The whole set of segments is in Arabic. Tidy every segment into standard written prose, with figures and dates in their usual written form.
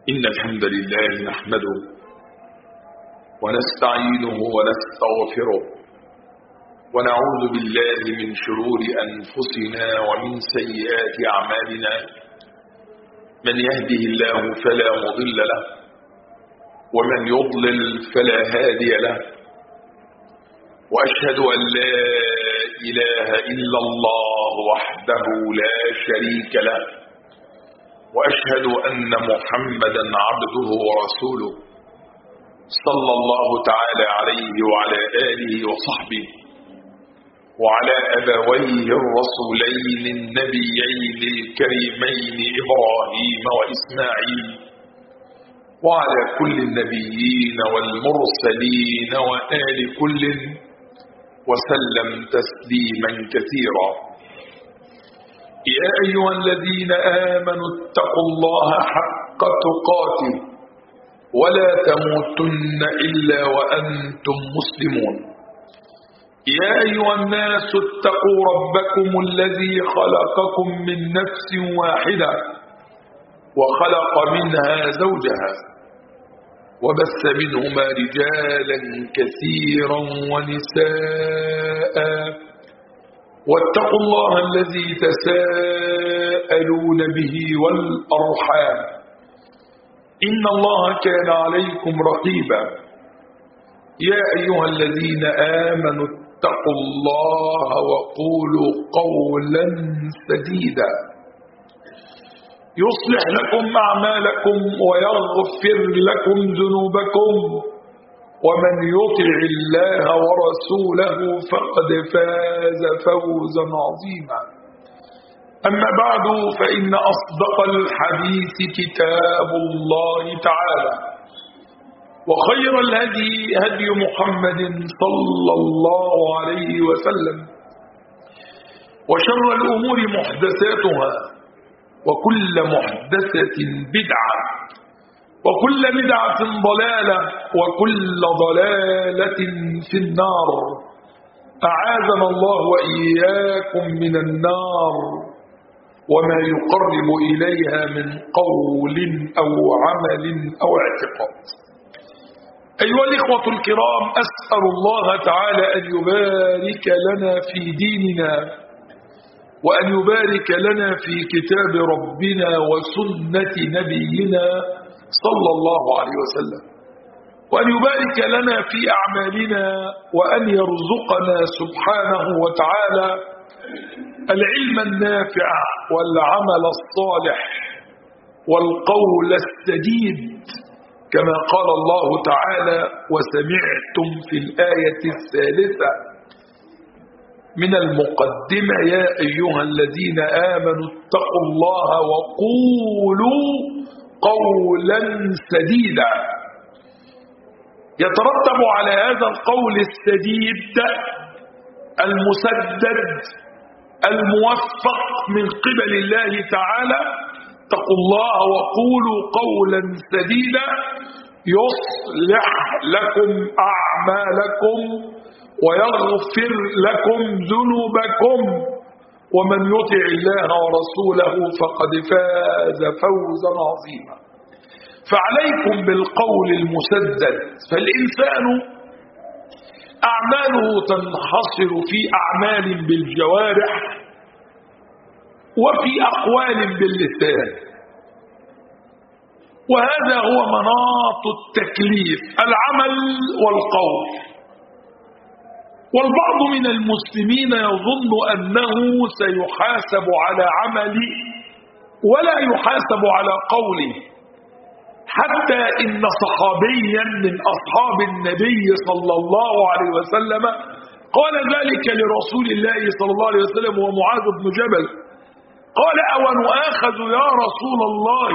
إن الحمد لله نحمده ونستعينه ونستغفره ونعوذ بالله من شرور أنفسنا ومن سيئات أعمالنا. من يهده الله فلا مضل له ومن يضلل فلا هادي له، وأشهد أن لا إله إلا الله وحده لا شريك له، وأشهد أن محمدا عبده ورسوله صلى الله تعالى عليه وعلى آله وصحبه وعلى أبويه الرسولين النبيين الكريمين إبراهيم وإسماعيل وعلى كل النبيين والمرسلين وآل كل وسلم تسليما كثيرا. يا أيها الذين آمنوا اتقوا الله حق تقاته ولا تموتن إلا وأنتم مسلمون. يا أيها الناس اتقوا ربكم الذي خلقكم من نفس واحدة وخلق منها زوجها وبث منهما رجالا كثيرا ونساء، واتقوا الله الذي تساءلون به والأرحام إن الله كان عليكم رقيبا. يا أيها الذين آمنوا اتقوا الله وقولوا قولا سديدا يصلح لكم أعمالكم ويغفر لكم ذنوبكم، ومن يطع الله ورسوله فقد فاز فوزا عظيما. أما بعد، فإن أصدق الحديث كتاب الله تعالى، وخير الهدي هدي محمد صلى الله عليه وسلم، وشر الأمور محدثاتها، وكل محدثة بدعة، وكل بدعة ضلالة، وكل ضلالة في النار. أعاذنا الله وإياكم من النار وما يقرب إليها من قول أو عمل أو اعتقاد. أيها الإخوة الكرام، أسأل الله تعالى أن يبارك لنا في ديننا، وأن يبارك لنا في كتاب ربنا وسنة نبينا صلى الله عليه وسلم، وأن يبارك لنا في أعمالنا، وأن يرزقنا سبحانه وتعالى العلم النافع والعمل الصالح والقول السديد، كما قال الله تعالى: وسمعتم في الآية الثالثة من المقدمة: يا أيها الذين آمنوا اتقوا الله وقولوا قولا سديدا. يترتب على هذا القول السديد المسدد الموفق من قبل الله تعالى: اتقوا الله وقولوا قولا سديدا يصلح لكم أعمالكم ويغفر لكم ذنوبكم، ومن يطع الله ورسوله فقد فاز فوزا عظيما. فعليكم بالقول المسدد، فالإنسان أعماله تنحصر في أعمال بالجوارح وفي أقوال باللسان، وهذا هو مناط التكليف: العمل والقول. والبعض من المسلمين يظن أنه سيحاسب على عمله ولا يحاسب على قوله، حتى إن صحابيا من أصحاب النبي صلى الله عليه وسلم قال ذلك لرسول الله صلى الله عليه وسلم ومعاذ بن جبل، قال: أو نؤاخذ يا رسول الله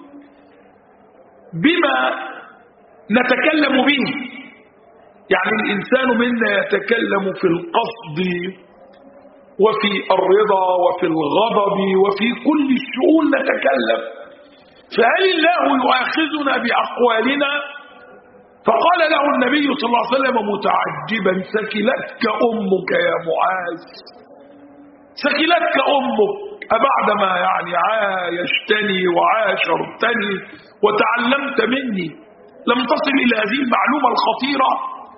بما نتكلم به؟ يعني الإنسان منا يتكلم في القصد وفي الرضا وفي الغضب وفي كل الشؤون نتكلم، فهل الله يؤاخذنا بأقوالنا؟ فقال له النبي صلى الله عليه وسلم متعجبا: ثكلتك أمك يا معاذ، ثكلتك أمك، أبعدما يعني عايشتني وعاشرتني وتعلمت مني لم تصل إلى هذه المعلومة الخطيرة؟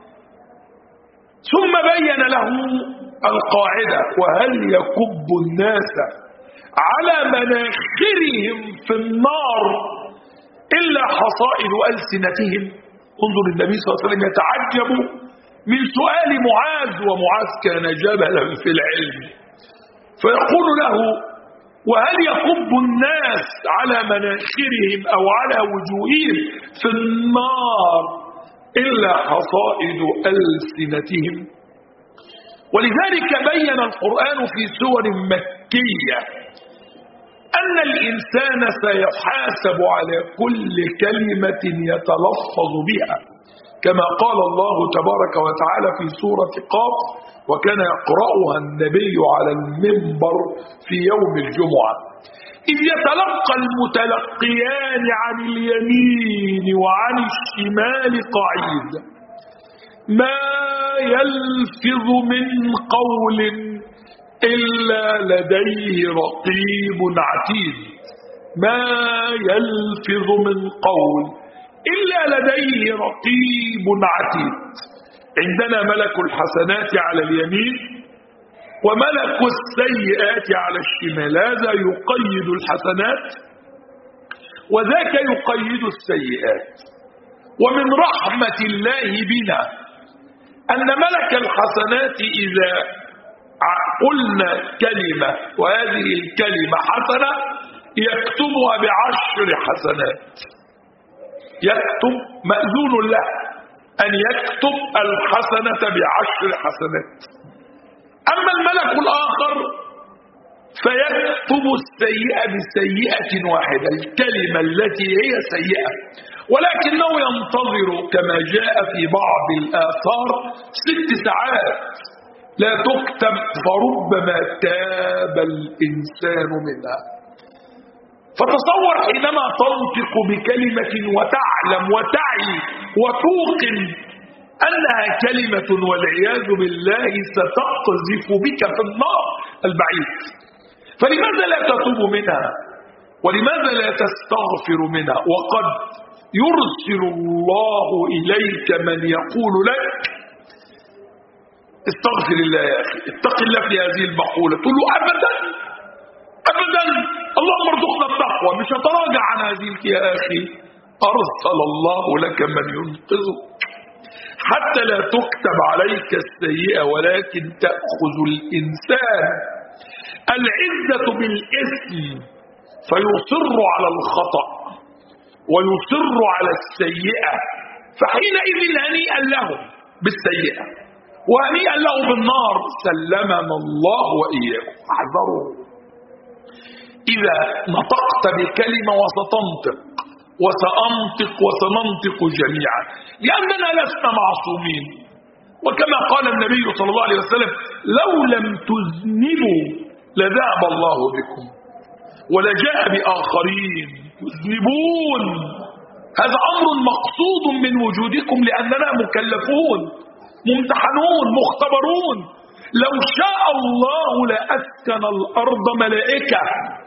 ثم بين له القاعدة: وهل يكب الناس على مناخرهم في النار إلا حصائد ألسنتهم؟ انظر النبي صلى الله عليه وسلم يتعجب من سؤال معاذ، ومعاذ كان جبلا في العلم، فيقول له: وهل يكب الناس على مناخرهم أو على وجوههم في النار إلا حصائد ألسنتهم؟ ولذلك بين القرآن في سور مكية أن الإنسان سيحاسب على كل كلمة يتلفظ بها، كما قال الله تبارك وتعالى في سورة قاف: وكان يقرأها النبي على المنبر في يوم الجمعة إذ يتلقى المتلقيان عن اليمين وعن الشمال قعيد ما يلفظ من قول إلا لديه رقيب عتيد. ما يلفظ من قول إلا لديه رقيب عتيد. عندنا ملك الحسنات على اليمين وملك السيئات على الشمال، هذا يقيد الحسنات وذاك يقيد السيئات. ومن رحمة الله بنا أن ملك الحسنات إذا قلنا كلمة وهذه الكلمة حسنة يكتبها ب10 حسنات، يكتب مأذون له أن يكتب الحسنة ب10 حسنات. أما الملك الآخر فيكتب السيئة بسيئة واحدة، الكلمة التي هي سيئة، ولكنه ينتظر كما جاء في بعض الآثار 6 ساعات لا تكتب، فربما تاب الإنسان منها. فتصور حينما تنطق بكلمة وتعلم وتعي وتوقن أنها كلمة والعياذ بالله ستقذف بك في النار البعيد، فلماذا لا تتوب منها؟ ولماذا لا تستغفر منها؟ وقد يرسل الله إليك من يقول لك: استغفر الله يا أخي، اتق الله في هذه المقولة. تقول له: أبدا أبدا، اللهم ارزقنا التقوى، مش هتراجع عن هذه يا أخي. أرسل الله لك من ينقذك حتى لا تكتب عليك السيئة، ولكن تأخذ الإنسان العزة بالإثم فيصر على الخطأ ويصر على السيئة، فحينئذ هنيئا له بالسيئة وهنيئا له بالنار. سلمنا الله وإياكم. احذروا إذا نطقت بكلمة وستنطق وسأنطق وسننطق جميعا، لأننا لسنا معصومين. وكما قال النبي صلى الله عليه وسلم: لو لم تذنبوا لذهب الله بكم ولجاء بآخرين يذنبون. هذا أمر مقصود من وجودكم، لأننا مكلفون ممتحنون مختبرون. لو شاء الله لأسكن الأرض ملائكة،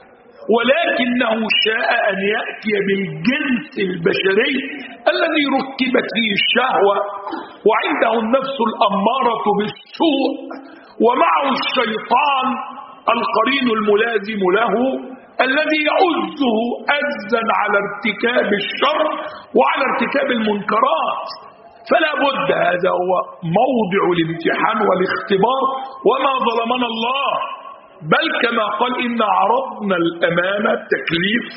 ولكنه شاء أن يأتي بالجنس البشري الذي ركبت فيه الشهوة وعنده النفس الأمارة بالسوء ومعه الشيطان القرين الملازم له الذي يعزه أجزا على ارتكاب الشر وعلى ارتكاب المنكرات. فلا بد، هذا هو موضع الامتحان والاختبار. وما ظلمنا الله، بل كما قال: إن عرضنا الأمانة التكليف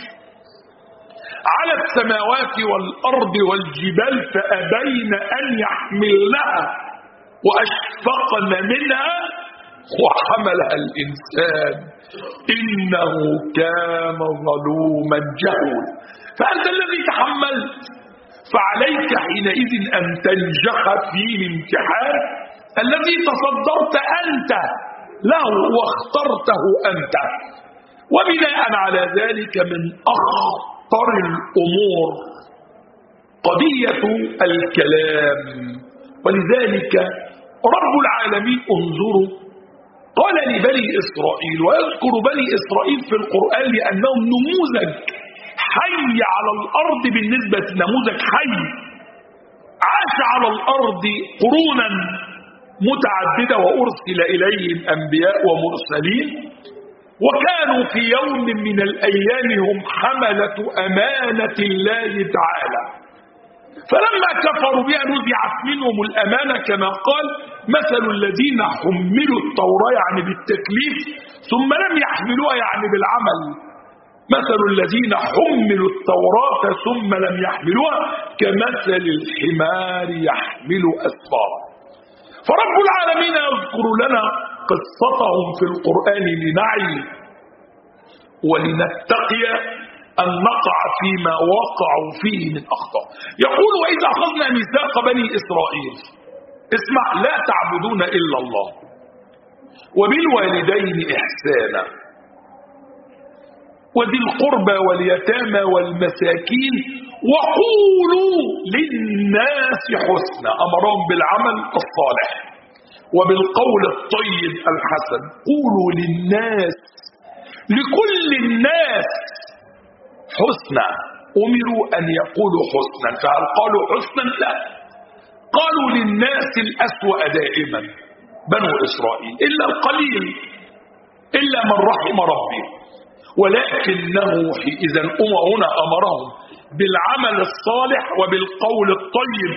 على السماوات والأرض والجبال فأبين أن يحملنها وأشفقن منها وحملها الإنسان إنه كان ظلوما جهولا. فأنت الذي تحملت، فعليك حينئذ أن تنجح في الامتحان الذي تصدرت أنت له واخترته أنت. وبناء على ذلك من أخطر الأمور قضية الكلام. ولذلك رب العالمين، انظروا قال لبني إسرائيل، ويذكر بني إسرائيل في القرآن لأنهم نموذج حي على الأرض، بالنسبة نموذج حي عاش على الأرض قرونا متعددة وأرسل إليهم أنبياء ومرسلين، وكانوا في يوم من الأيام هم حملة أمانة الله تعالى، فلما كفروا بها نزعت منهم الأمانة كما قال: مثل الذين حملوا التوراة يعني بالتكليف ثم لم يحملوها يعني بالعمل، مثل الذين حملوا التوراة ثم لم يحملوها كمثل الحمار يحمل أسفارا. فرب العالمين يذكر لنا قصتهم في القرآن لنعي ولنتقي أن نقع فيما وقعوا فيه من أخطاء. يقول: وإذا أخذنا ميثاق بني إسرائيل، اسمع، لا تعبدون إلا الله وبالوالدين إحسانا وذي القربى واليتامى والمساكين وقولوا للناس حسنا. أمرهم بالعمل الصالح وبالقول الطيب الحسن. قولوا للناس، لكل الناس حسنا، أمروا أن يقولوا حسنا، فهل قالوا حسنا؟ لا، قالوا للناس الأسوأ دائما بنو إسرائيل، إلا القليل، إلا من رحم ربي، ولكنه إذا هنا أمرهم بالعمل الصالح وبالقول الطيب،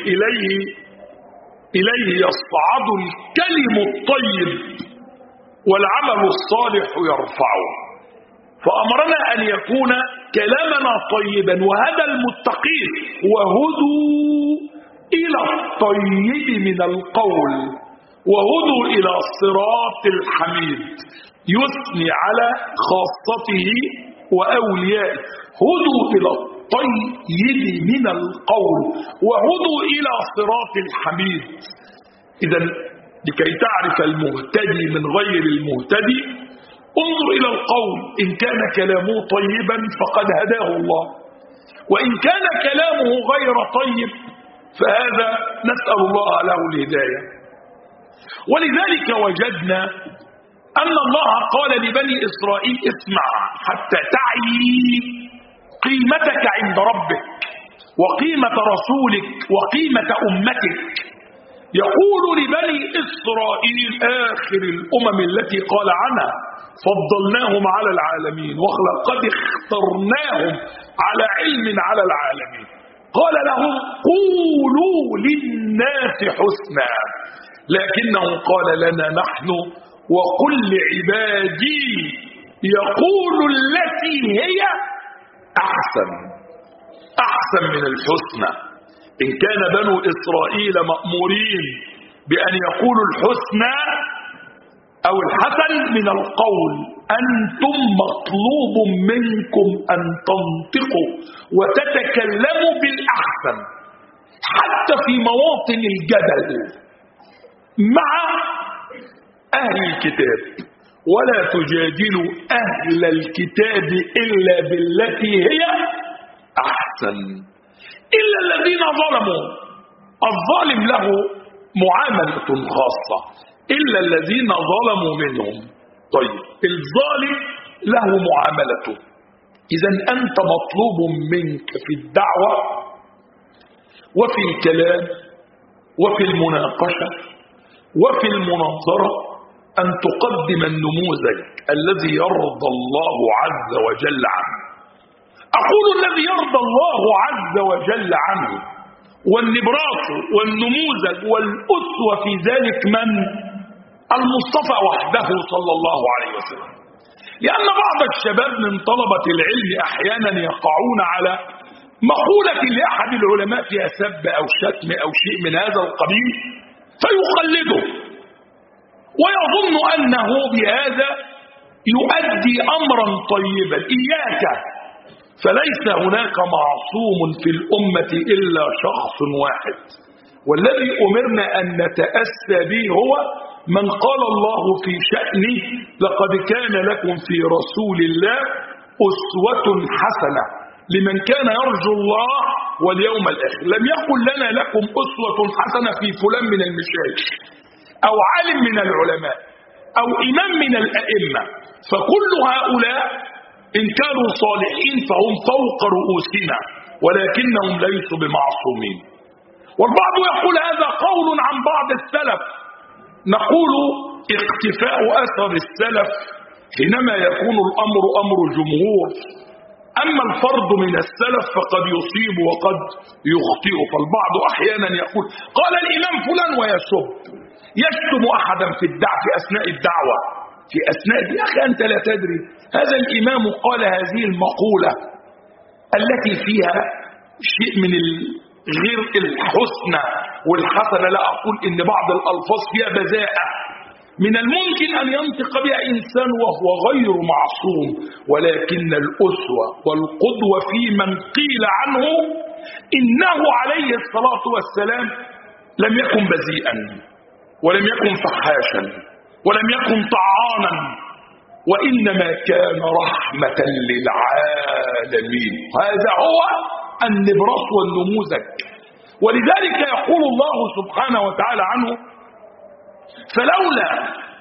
إليه يصعد الكلم الطيب والعمل الصالح يرفعه. فأمرنا أن يكون كلامنا طيبا وهدى المتقين، وهدوا إلى الطيب من القول، وهدوا إلى الصراط الحميد، يثني على خاصته وأوليائه. هدوا إلى الطيب من القول وهدوا إلى صراط الحميد. إذا لكي تعرف المهتدي من غير المهتدي انظر إلى القول، إن كان كلامه طيبا فقد هداه الله، وإن كان كلامه غير طيب فهذا نسأل الله له الهداية. ولذلك وجدنا أن الله قال لبني إسرائيل: اسمع حتى تعي قيمتك عند ربك وقيمة رسولك وقيمة أمتك. يقول لبني إسرائيل آخر الأمم التي قال عنها: فضلناهم على العالمين وقد اخترناهم على علم على العالمين. قال لهم: قولوا للناس حسنا، لكنه قال لنا نحن: وقل لعبادي يقول التي هي أحسن من الحسنى. إن كان بنو إسرائيل مأمورين بأن يقولوا الحسنى أو الحسن من القول، أنتم مطلوب منكم أن تنطقوا وتتكلموا بالأحسن حتى في مواطن الجدل مع أهل الكتاب. ولا تجادلوا أهل الكتاب إلا بالتي هي أحسن إلا الذين ظلموا. الظالم له معاملة خاصة، إلا الذين ظلموا منهم. طيب، الظالم له معاملته. إذا أنت مطلوب منك في الدعوة وفي الكلام وفي المناقشة وفي المناظرة أن تقدم النموذج الذي يرضى الله عز وجل عنه. أقول الذي يرضى الله عز وجل عنه، والنبراس والنموذج والأسوة في ذلك من؟ المصطفى وحده صلى الله عليه وسلم. لأن بعض الشباب من طلبة العلم أحيانا يقعون على مقولة لأحد العلماء فيها سب أو شتم أو شيء من هذا القبيل فيقلده ويظن أنه بهذا يؤدي أمرا طيبا. إياك، فليس هناك معصوم في الأمة إلا شخص واحد، والذي أمرنا أن نتأسى به هو من قال الله في شأنه: لقد كان لكم في رسول الله أسوة حسنة لمن كان يرجو الله واليوم الآخر. لم يقل لنا لكم أسوة حسنة في فلان من المشايخ أو عالم من العلماء، أو إمام من الأئمة، فكل هؤلاء إن كانوا صالحين فهم فوق رؤوسنا، ولكنهم ليسوا بمعصومين. والبعض يقول هذا قول عن بعض السلف، نقول اقتفاء أثر السلف حينما يكون الأمر أمر جمهور، أما الفرد من السلف فقد يصيب وقد يخطئ. فالبعض أحيانا يقول قال الإمام فلان ويسب، يشتم أحدا في أثناء الدعوة، في أثناء يا أخي أنت لا تدري هذا الإمام قال هذه المقولة التي فيها شيء من غير الحسنى والحسنة، لا أقول إن بعض الألفاظ فيها بذاءة من الممكن أن ينطق بها إنسان وهو غير معصوم، ولكن الأسوة والقدوة في من قيل عنه إنه عليه الصلاة والسلام لم يكن بذيئا، ولم يكن فحاشا، ولم يكن طعانا، وإنما كان رحمة للعالمين. هذا هو النبرس والنموذج. ولذلك يقول الله سبحانه وتعالى عنه فلولا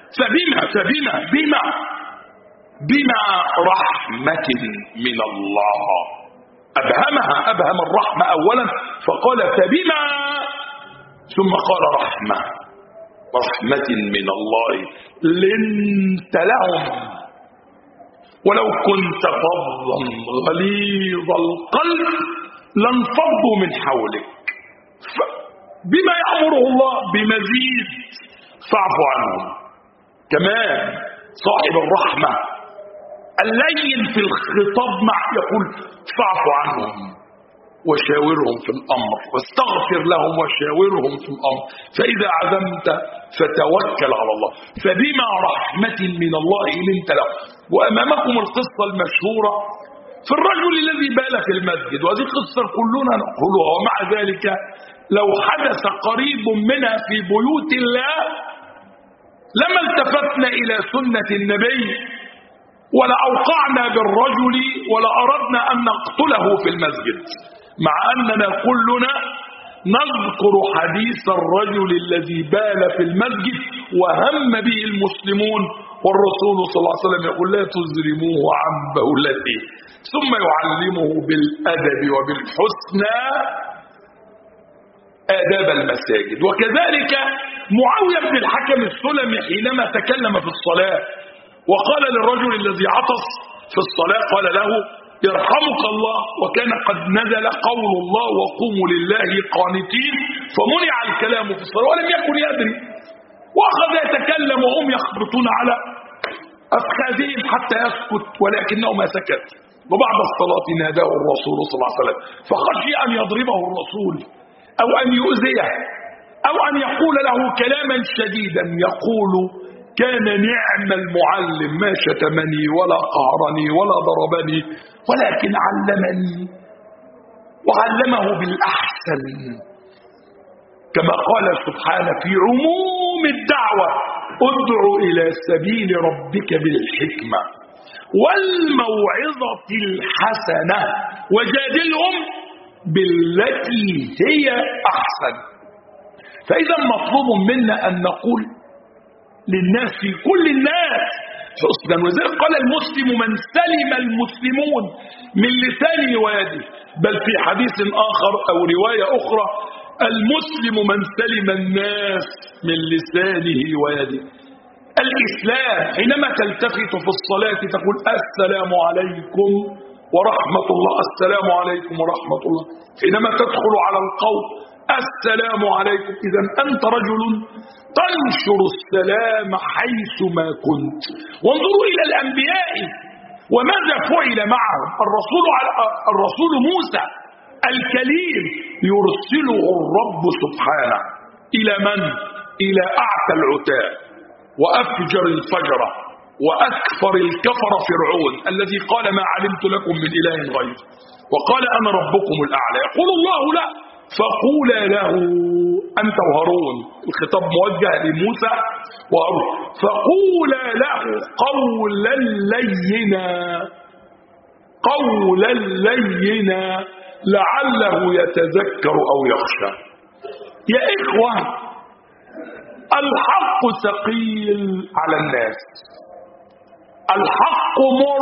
بما رحمة من الله، أبهم الرحمة أولا فقال فبما، ثم قال رحمة من الله لنت لهم ولو كنت فظا غليظ القلب لانفضوا من حولك. بما يأمره الله بمزيد فاعف عنهم. كمان صاحب الرحمة اللين في الخطاب مع يقول فاعف عنهم وشاورهم في الأمر واستغفر لهم وشاورهم في الأمر فإذا عزمت فتوكل على الله. فبما رحمة من الله لنت له. وأمامكم القصة المشهورة في الرجل الذي بال في المسجد، وهذه قصة كلنا نقولها، ومع ذلك لو حدث قريب منها في بيوت الله لما التفتنا إلى سنة النبي ولا أوقعنا بالرجل ولا أردنا أن نقتله في المسجد، مع أننا كلنا نذكر حديث الرجل الذي بال في المسجد وهم به المسلمون، والرسول صلى الله عليه وسلم يقول لا تزرموه عن بولته، ثم يعلمه بالأدب وبالحسنى آداب المساجد. وكذلك معاوية بن الحكم السلمي حينما تكلم في الصلاة وقال للرجل الذي عطس في الصلاة قال له يرحمك الله، وكان قد نزل قول الله وقوموا لله قانتين، فمنع الكلام في الصلاة ولم يكن يدري، وأخذ يتكلم وهم يخبطون على أفخاذهم حتى يسكت، ولكنه ما سكت. وبعد الصلاة ناداه الرسول صلى الله عليه وسلم فخشي أن يضربه الرسول أو أن يؤذيه أو أن يقول له كلاما شديدا، يقول كان نعم المعلم، ما شتمني ولا قهرني ولا ضربني، ولكن علمني وعلمه بالأحسن، كما قال سبحانه في عموم الدعوة ادع إلى سبيل ربك بالحكمة والموعظة الحسنة وجادلهم بالتي هي أحسن. فإذا مطلوب منا أن نقول للناس في كل الناس حسنا. وذلك قال المسلم من سلم المسلمون من لسانه ويده، بل في حديث آخر أو رواية أخرى المسلم من سلم الناس من لسانه ويده. الإسلام حينما تلتفت في الصلاة تقول السلام عليكم ورحمة الله، السلام عليكم ورحمة الله. حينما تدخل على القوم السلام عليكم. إذا أنت رجل تنشر السلام حيثما كنت. وانظروا إلى الأنبياء وماذا فعل معهم. الرسول موسى الكليم يرسله الرب سبحانه إلى من؟ إلى أعتى العتاة وأفجر الفجرة وأكفر الكفر فرعون الذي قال ما علمت لكم من إله غير وقال أنا ربكم الأعلى. يقول الله لا فقولا له أنت وهارون، الخطاب موجه لموسى وهارون، فقولا له قولا لينا لعله يتذكر أو يخشى. يا إخوة الحق ثقيل على الناس، الحق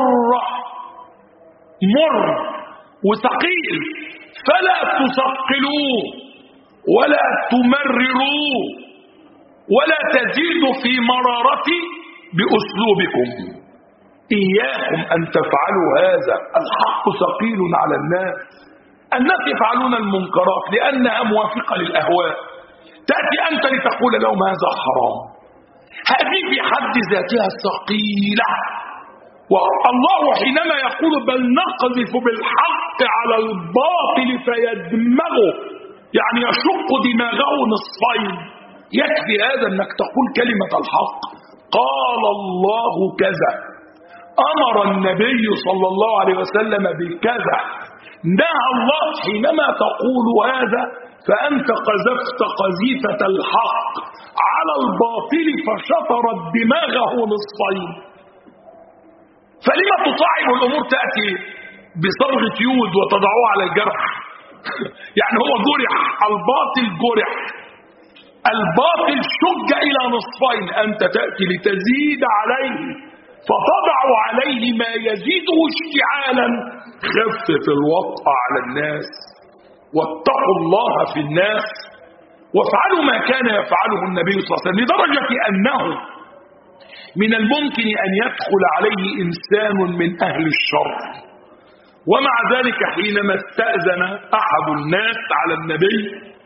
مر وثقيل، فلا تثقلوه ولا تمرروه ولا تزيدوا في مرارته بأسلوبكم. إياكم أن تفعلوا هذا، الحق ثقيل على الناس يفعلون المنكرات لأنها موافقة للأهواء، تأتي أنت لتقول لهم هذا حرام، هذه في حد ذاتها ثقيلة. والله حينما يقول بل نقذف بالحق على الباطل فيدمغه، يعني يشق دماغه نصفين، يكفي هذا أنك تقول كلمة الحق. قال الله كذا، أمر النبي صلى الله عليه وسلم بكذا، نهى الله. حينما تقول هذا فأنت قذفت قذيفة الحق على الباطل فشطرت دماغه نصفين. فلما تصعب الأمور؟ تأتي بصبغة يود وتضعوها على الجرح يعني هو جرح، الباطل جرح، الباطل شج إلى نصفين، أنت تأتي لتزيد عليه فتضع عليه ما يزيده اشتعالا. خفف الوطأ على الناس واتقوا الله في الناس وافعلوا ما كان يفعله النبي صلى الله عليه وسلم، لدرجة أنه من الممكن أن يدخل عليه إنسان من أهل الشر. ومع ذلك حينما استأذن أحد الناس على النبي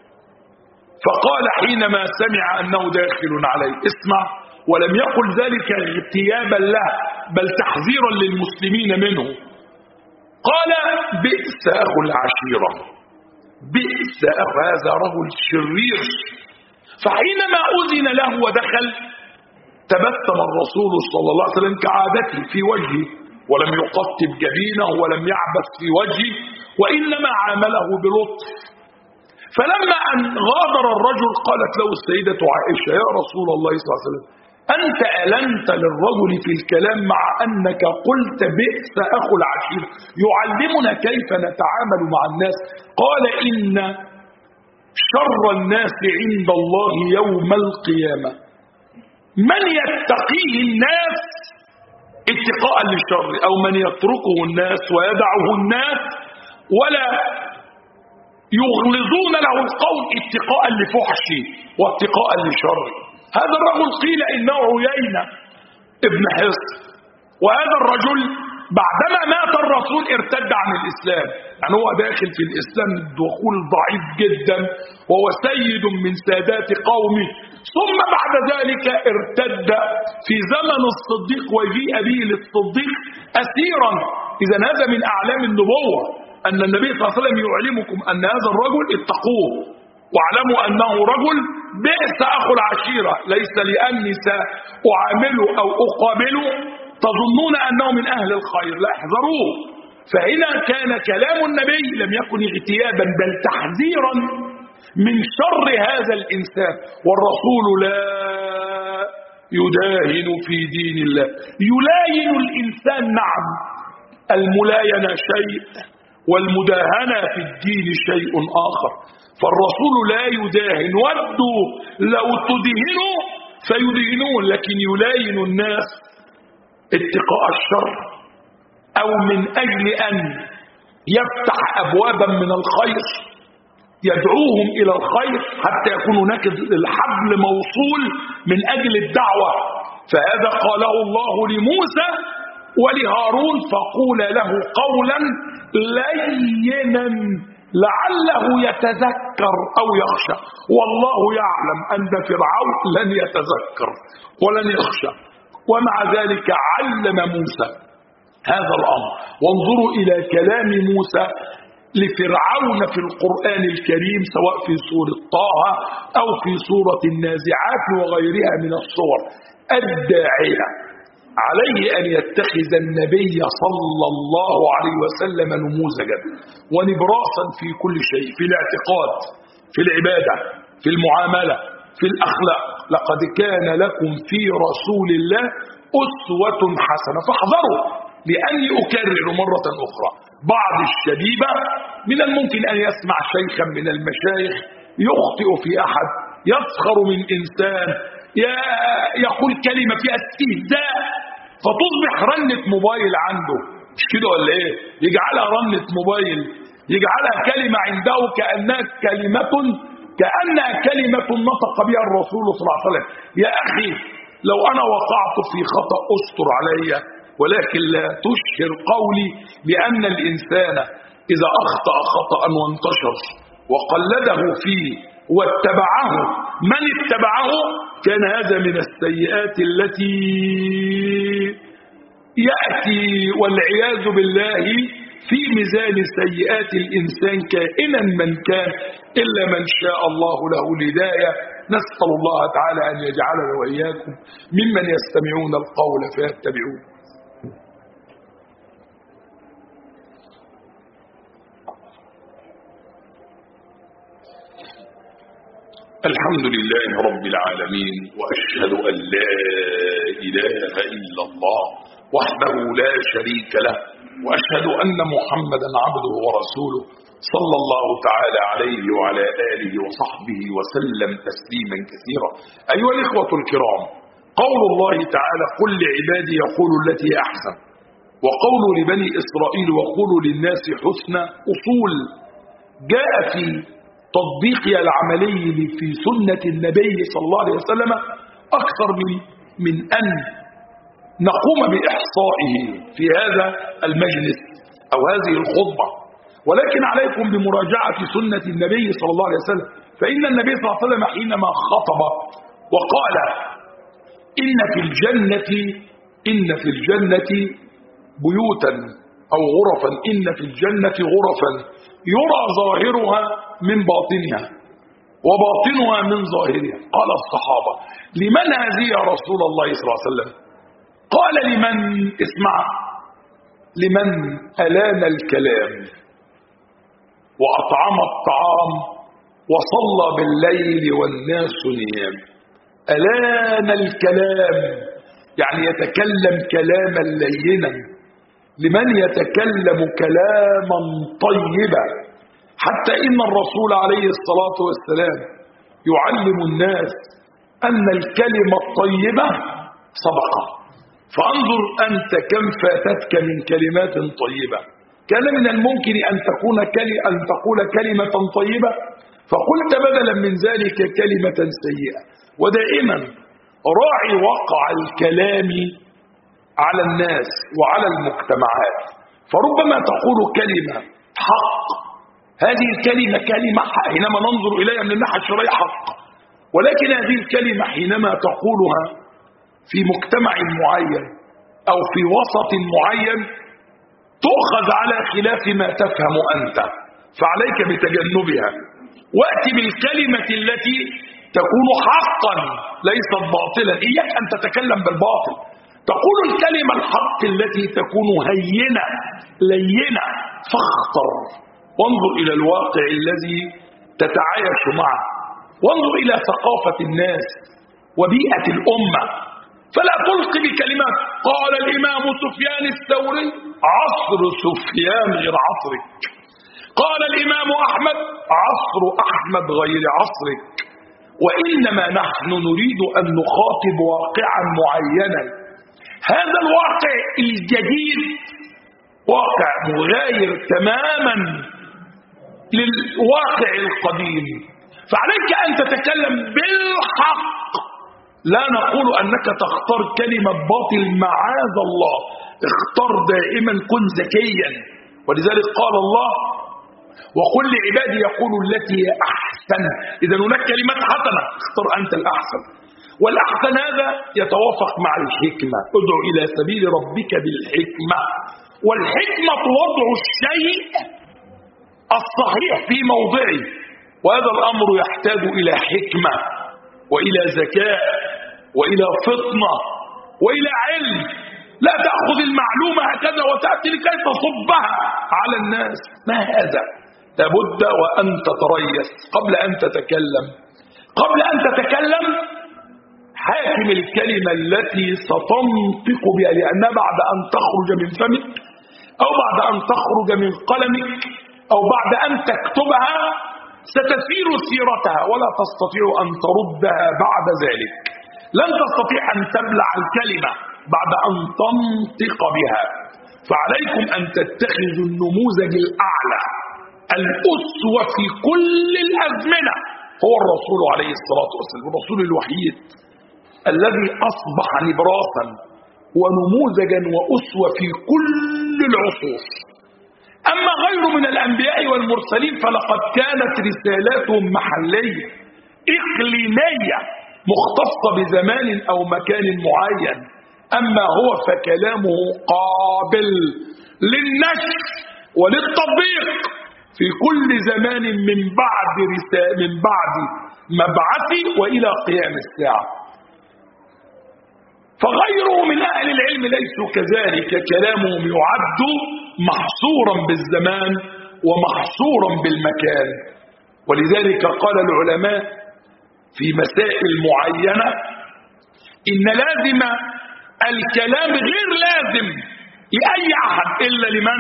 فقال حينما سمع أنه داخل عليه، اسمع، ولم يقل ذلك اغتيابا له بل تحذيرا للمسلمين منه، قال بئس أخو العشيرة، بئس أخو، هذا رجل شرير. فحينما أذن له ودخل تبسم الرسول صلى الله عليه وسلم كعادته في وجهه، ولم يقطب جبينه ولم يعبث في وجهه، وإنما عامله بلطف. فلما أن غادر الرجل قالت له السيدة عائشة يا رسول الله صلى الله عليه وسلم أنت ألنت للرجل في الكلام مع أنك قلت بئس أخو العشيرة، يعلمنا كيف نتعامل مع الناس. قال إن شر الناس عند الله يوم القيامة من يتقيه الناس اتقاء للشر، أو من يتركه الناس ويدعه الناس ولا يغلظون له القول اتقاء لفحشه واتقاء لشره. هذا الرجل قيل إنه عيينة ابن حصن، وهذا الرجل بعدما مات الرسول ارتد عن الإسلام، يعني هو داخل في الإسلام دخول ضعيف جدا وهو سيد من سادات قومه، ثم بعد ذلك ارتد في زمن الصديق وجيء به للصديق أسيرا. إذا هذا من أعلام النبوة أن النبي صلى الله عليه وسلم يعلمكم أن هذا الرجل اتقوه واعلموا أنه رجل بئس أخو العشيرة، ليس لأني سأعامله أو أقابله تظنون أنه من أهل الخير، لا، احذروه. فهنا كان كلام النبي لم يكن اغتيابا بل تحذيرا من شر هذا الإنسان. والرسول لا يداهن في دين الله، يلاين الإنسان، نعم، الملاينة شيء والمداهنة في الدين شيء آخر. فالرسول لا يداهن، ودوا لو تدهنوا فيدهنون، لكن يلاين الناس اتقاء الشر أو من أجل أن يفتح أبوابا من الخير يدعوهم إلى الخير حتى يكون هناك الحبل موصول من أجل الدعوة. فهذا قاله الله لموسى ولهارون فقولا له قولا لينا لعله يتذكر أو يخشى، والله يعلم أن فرعون لن يتذكر ولن يخشى. ومع ذلك علم موسى هذا الأمر. وانظروا إلى كلام موسى لفرعون في القرآن الكريم سواء في سورة طه أو في سورة النازعات وغيرها من الصور. الداعية عليه أن يتخذ النبي صلى الله عليه وسلم نموذجا ونبراسا في كل شيء، في الاعتقاد، في العبادة، في المعاملة، في الأخلاق. لقد كان لكم في رسول الله أسوة حسنة. فاحذروا، لأني أكرر مرة أخرى، بعض الشبيبة من الممكن أن يسمع شيخا من المشايخ يخطئ في أحد، يسخر من إنسان يقول كلمة فيها استهزاء فتصبح رنة موبايل عنده، مش كده ولا ايه؟ يجعلها رنة موبايل، يجعلها كلمة عنده كأنها كلمة نطق بها الرسول صلى الله عليه وسلم. يا أخي لو أنا وقعت في خطأ أستر علي، ولكن لا تشهر قولي، لأن الإنسان إذا أخطأ خطأ وانتشر وقلده فيه واتبعه من اتبعه كان هذا من السيئات التي يأتي والعياذ بالله في ميزان سيئات الإنسان كائنا من كان إلا من شاء الله له الهداية. نسأل الله تعالى أن يجعلنا وإياكم ممن يستمعون القول فيتبعون. الحمد لله رب العالمين، وأشهد أن لا إله إلا الله وحده لا شريك له، وأشهد أن محمدا عبده ورسوله صلى الله تعالى عليه وعلى آله وصحبه وسلم تسليما كثيرا. أيها الإخوة الكرام، قول الله تعالى قل لعبادي يقولوا التي هي أحسن، وقول لبني إسرائيل وقولوا للناس حسنا، أصول جاء في تطبيقها العملي في سنة النبي صلى الله عليه وسلم أكثر من أن نقوم بإحصائه في هذا المجلس أو هذه الخطبة، ولكن عليكم بمراجعة سنة النبي صلى الله عليه وسلم. فإن النبي صلى الله عليه وسلم حينما خطب وقال إن في الجنة بيوتا أو غرفا، إن في الجنة غرفا يرى ظاهرها من باطنها وباطنها من ظاهرها. قال الصحابة لمن هذه يا رسول الله صلى الله عليه وسلم؟ قال لمن اسمع، لمن ألان الكلام وأطعم الطعام وصلى بالليل والناس نيام. ألان الكلام يعني يتكلم كلاما لينا، لمن يتكلم كلاما طيبا، حتى إن الرسول عليه الصلاة والسلام يعلم الناس أن الكلمة الطيبة صدقة. فانظر أنت كم فاتتك من كلمات طيبة. كان من الممكن أن تقول كلمة طيبة فقلت بدلا من ذلك كلمة سيئة. ودائما راعي وقع الكلام على الناس وعلى المجتمعات، فربما تقول كلمة حق، هذه الكلمة كلمة حق حينما ننظر إليها من الناحية الشرعية حق، ولكن هذه الكلمة حينما تقولها في مجتمع معين أو في وسط معين تؤخذ على خلاف ما تفهم أنت، فعليك بتجنبها. وأتي بالكلمة التي تكون حقا ليست باطلا. إياك أن تتكلم بالباطل، تقول الكلمة الحق التي تكون هينة لينة. فاختر وانظر إلى الواقع الذي تتعايش معه، وانظر إلى ثقافة الناس وبيئة الأمة، فلا تلقي بكلمات. قال الإمام سفيان الثوري عصر سفيان غير عصرك، قال الإمام أحمد عصر أحمد غير عصرك. وإنما نحن نريد أن نخاطب واقعا معينا، هذا الواقع الجديد واقع مغاير تماما للواقع القديم، فعليك أن تتكلم بالحق. لا نقول أنك تختار كلمة باطل، معاذ الله، اختار دائما، كن ذكيا. ولذلك قال الله وقل لعبادي يقولوا التي هي أحسن. إذا هناك كلمات حسنة، اختار أنت الأحسن، والأحسن هذا يتوافق مع الحكمة. ادعو إلى سبيل ربك بالحكمة، والحكمة وضع الشيء الصحيح في موضعه، وهذا الأمر يحتاج إلى حكمة وإلى ذكاء وإلى فطنة وإلى علم. لا تأخذ المعلومة هكذا وتأتي لكي تصبها على الناس. ما هذا؟ لابد وأن تتريث قبل أن تتكلم. قبل أن تتكلم حاكم الكلمة التي ستنطق بها، لأنها بعد أن تخرج من فمك أو بعد أن تخرج من قلمك أو بعد أن تكتبها ستسير سيرتها ولا تستطيع أن تردها بعد ذلك. لن تستطيع أن تبلع الكلمة بعد أن تنطق بها. فعليكم أن تتخذوا النموذج الأعلى، الأسوة في كل الأزمنة، هو الرسول عليه الصلاة والسلام، الرسول الوحيد الذي أصبح نبراسا ونموذجا وأسوة في كل العصور. أما غير من الأنبياء والمرسلين فلقد كانت رسالاتهم محلية إقليمية مختصة بزمان أو مكان معين، أما هو فكلامه قابل للنشر وللتطبيق في كل زمان من بعد مبعثه وإلى قيام الساعة. فغيره من أهل العلم ليسوا كذلك، كلامهم يعد محصورا بالزمان ومحصورا بالمكان. ولذلك قال العلماء في مسائل معينة إن لازم الكلام غير لازم لأي أحد إلا لمن؟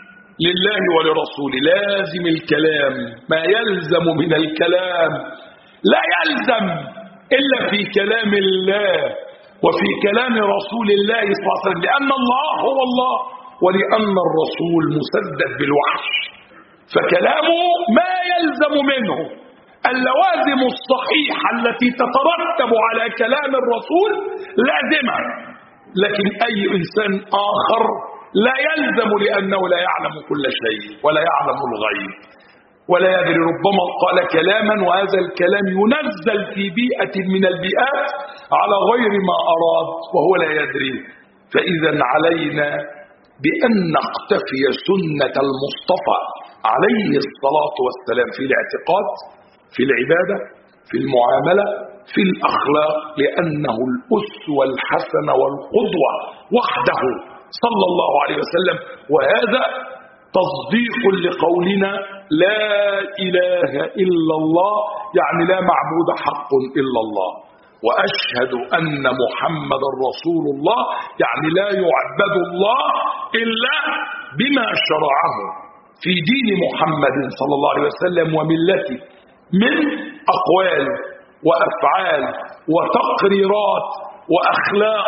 لله ولرسوله. لازم الكلام، ما يلزم من الكلام لا يلزم إلا في كلام الله وفي كلام رسول الله صلى الله عليه وسلم، لأن الله هو الله ولأن الرسول مسدد بالوحي، فكلامه ما يلزم منه اللوازم الصحيحة التي تترتب على كلام الرسول لازمة. لكن أي إنسان آخر لا يلزم، لأنه لا يعلم كل شيء ولا يعلم الغيب ولا يدري، ربما قال كلاما وهذا الكلام ينزل في بيئة من البيئات على غير ما أراد وهو لا يدري. فإذا علينا بأن نقتفي سنة المصطفى عليه الصلاة والسلام في الاعتقاد، في العبادة، في المعاملة، في الأخلاق، لأنه الأسوة الحسنة والقدوة وحده صلى الله عليه وسلم. وهذا تصديق لقولنا لا إله إلا الله، يعني لا معبود حق إلا الله، وأشهد أن محمد رسول الله، يعني لا يعبد الله إلا بما شرعه في دين محمد صلى الله عليه وسلم وملته من أقوال وأفعال وتقريرات وأخلاق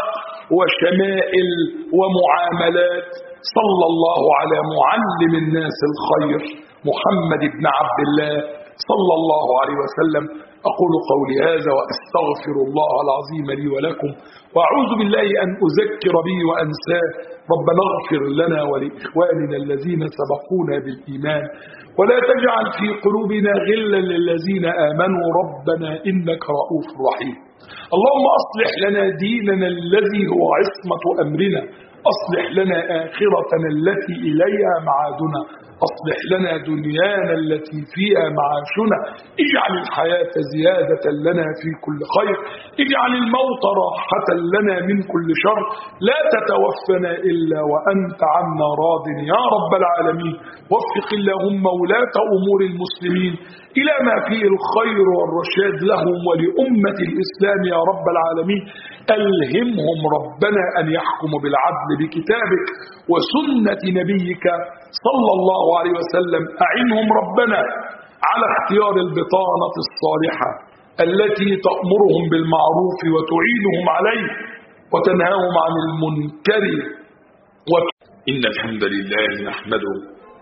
وشمائل ومعاملات. صلى الله على معلم الناس الخير محمد بن عبد الله صلى الله عليه وسلم. أقول قولي هذا وأستغفر الله العظيم لي ولكم، وأعوذ بالله أن أذكر به وأنساه. ربنا اغفر لنا ولإخواننا الذين سبقونا بالإيمان، ولا تجعل في قلوبنا غلا للذين آمنوا ربنا إنك رؤوف رحيم. اللهم أصلح لنا ديننا الذي هو عصمة أمرنا، أصلح لنا آخرتنا التي إليها معادنا، أصلح لنا دنيانا التي فيها معاشنا، اجعل الحياة زيادة لنا في كل خير، اجعل الموت راحة لنا من كل شر، لا تتوفنا إلا وأنت عنا راض يا رب العالمين. وفق اللهم ولاة أمور المسلمين إلى ما فيه الخير والرشاد لهم ولأمة الإسلام يا رب العالمين. ألهمهم ربنا أن يحكموا بالعدل بكتابك وسنة نبيك صلى الله عليه وسلم. أعنهم ربنا على اختيار البطانة الصالحة التي تأمرهم بالمعروف وتعينهم عليه وتنهاهم عن المنكر. إن الحمد لله نحمده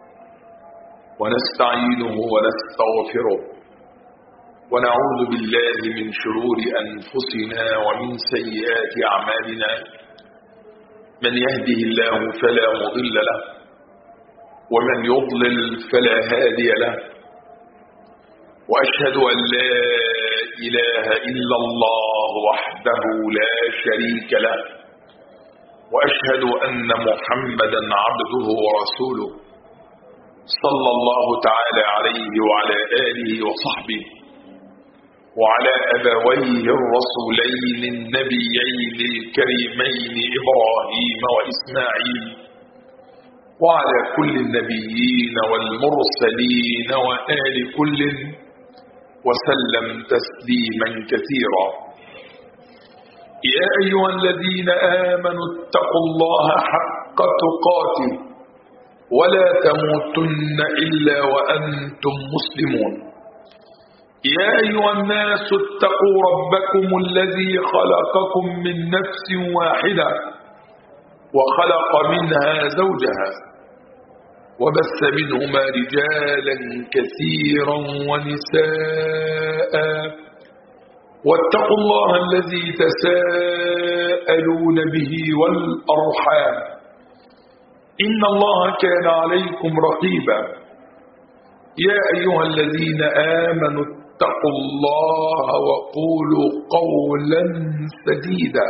ونستعينه ونستغفره ونعوذ بالله من شرور أنفسنا ومن سيئات أعمالنا. من يهده الله فلا مضل له ومن يضلل فلا هادي له، وأشهد أن لا إله إلا الله وحده لا شريك له، وأشهد أن محمدا عبده ورسوله صلى الله تعالى عليه وعلى آله وصحبه وعلى أبويه الرسولين النبيين الكريمين إبراهيم وإسماعيل وعلى كل النبيين والمرسلين وآل كل وسلم تسليما كثيرا. يا أيها الذين آمنوا اتقوا الله حق تقاته ولا تموتن إلا وأنتم مسلمون. يا أيها الناس اتقوا ربكم الذي خلقكم من نفس واحدة وخلق منها زوجها وبث منهما رجالا كثيرا ونساء واتقوا الله الذي تساءلون به والأرحام إن الله كان عليكم رقيبا يا أيها الذين آمنوا اتقوا الله وقولوا قولا سديدا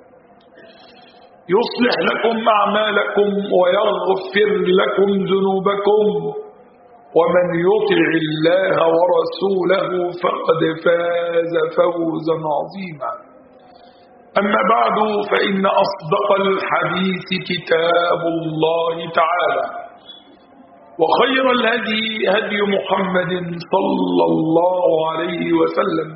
يصلح لكم أعمالكم ويغفر لكم ذنوبكم ومن يطع الله ورسوله فقد فاز فوزا عظيما أما بعد فإن أصدق الحديث كتاب الله تعالى وخير الهدي هدي محمد صلى الله عليه وسلم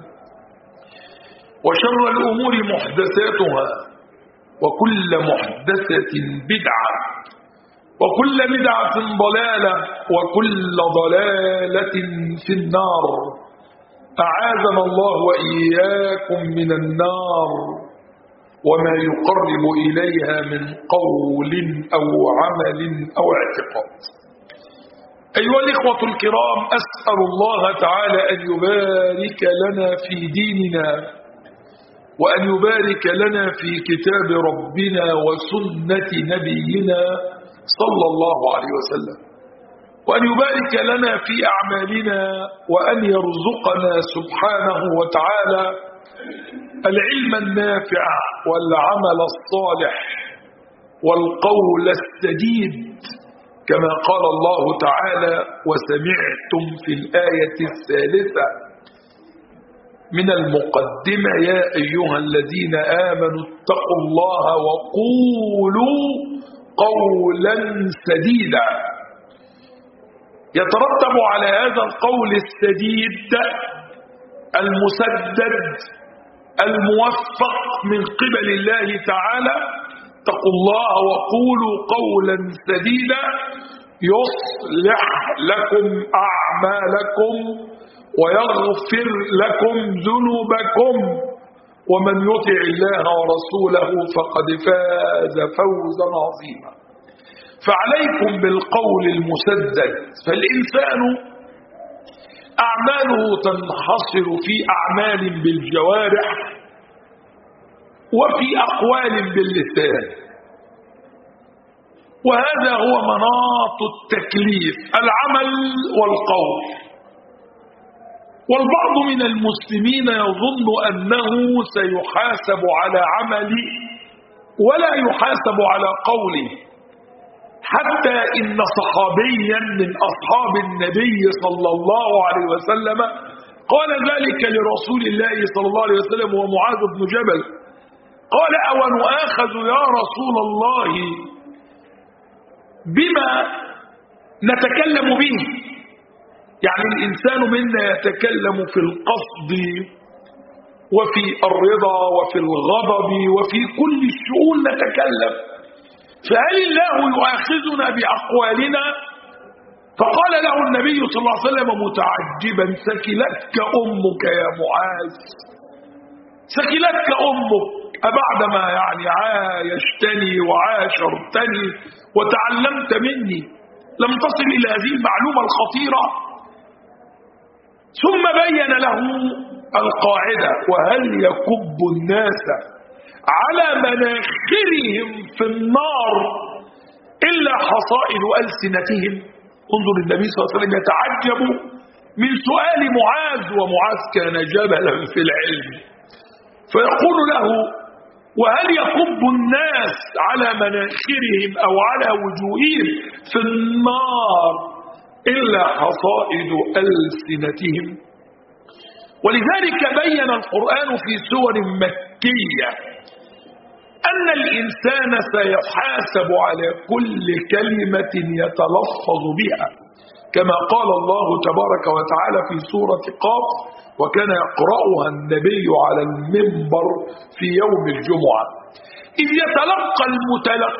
وشر الأمور محدثاتها وكل محدثة بدعة وكل بدعة ضلالة وكل ضلالة في النار أعاذنا الله وإياكم من النار وما يقرب إليها من قول أو عمل أو اعتقاد. أيها الإخوة الكرام، أسأل الله تعالى أن يبارك لنا في ديننا وأن يبارك لنا في كتاب ربنا وسنة نبينا صلى الله عليه وسلم، وأن يبارك لنا في أعمالنا، وأن يرزقنا سبحانه وتعالى العلم النافع والعمل الصالح والقول السديد كما قال الله تعالى: وسمعتم في الآية الثالثة من المقدمة: يا أيها الذين آمنوا اتقوا الله وقولوا قولا سديدا. يترتب على هذا القول السديد المسدد الموفق من قبل الله تعالى: اتقوا الله وقولوا قولا سديدا يصلح لكم أعمالكم ويغفر لكم ذنوبكم ومن يطع الله ورسوله فقد فاز فوزا عظيما. فعليكم بالقول المسدد، فالإنسان أعماله تنحصر في أعمال بالجوارح وفي أقوال باللسان، وهذا هو مناط التكليف: العمل والقول. والبعض من المسلمين يظن أنه سيحاسب على عمله ولا يحاسب على قوله، حتى إن صحابيا من أصحاب النبي صلى الله عليه وسلم قال ذلك لرسول الله صلى الله عليه وسلم ومعاذ بن جبل، قال: أو نؤاخذ يا رسول الله بما نتكلم به؟ يعني الإنسان منا يتكلم في القصد وفي الرضا وفي الغضب وفي كل الشؤون نتكلم، فهل الله يؤاخذنا بأقوالنا؟ فقال له النبي صلى الله عليه وسلم متعجبا: ثكلتك أمك يا معاذ، ثكلتك أمك، أبعدما يعني عايشتني وعاشرتني وتعلمت مني لم تصل إلى هذه المعلومة الخطيرة؟ ثم بين له القاعدة: وهل يكب الناس على مناخرهم في النار إلا حصائد ألسنتهم؟ انظر النبي صلى الله عليه وسلم يتعجب من سؤال معاذ، ومعاذ كان جبلا في العلم، فيقول له: وهل يكب الناس على مناخرهم أو على وجوههم في النار إلا حصائد ألسنتهم؟ ولذلك بين القرآن في سور مكية أن الإنسان سيحاسب على كل كلمة يتلفظ بها، كما قال الله تبارك وتعالى في سورة قاف: وكان يقرأها النبي على المنبر في يوم الجمعة إذ يتلقى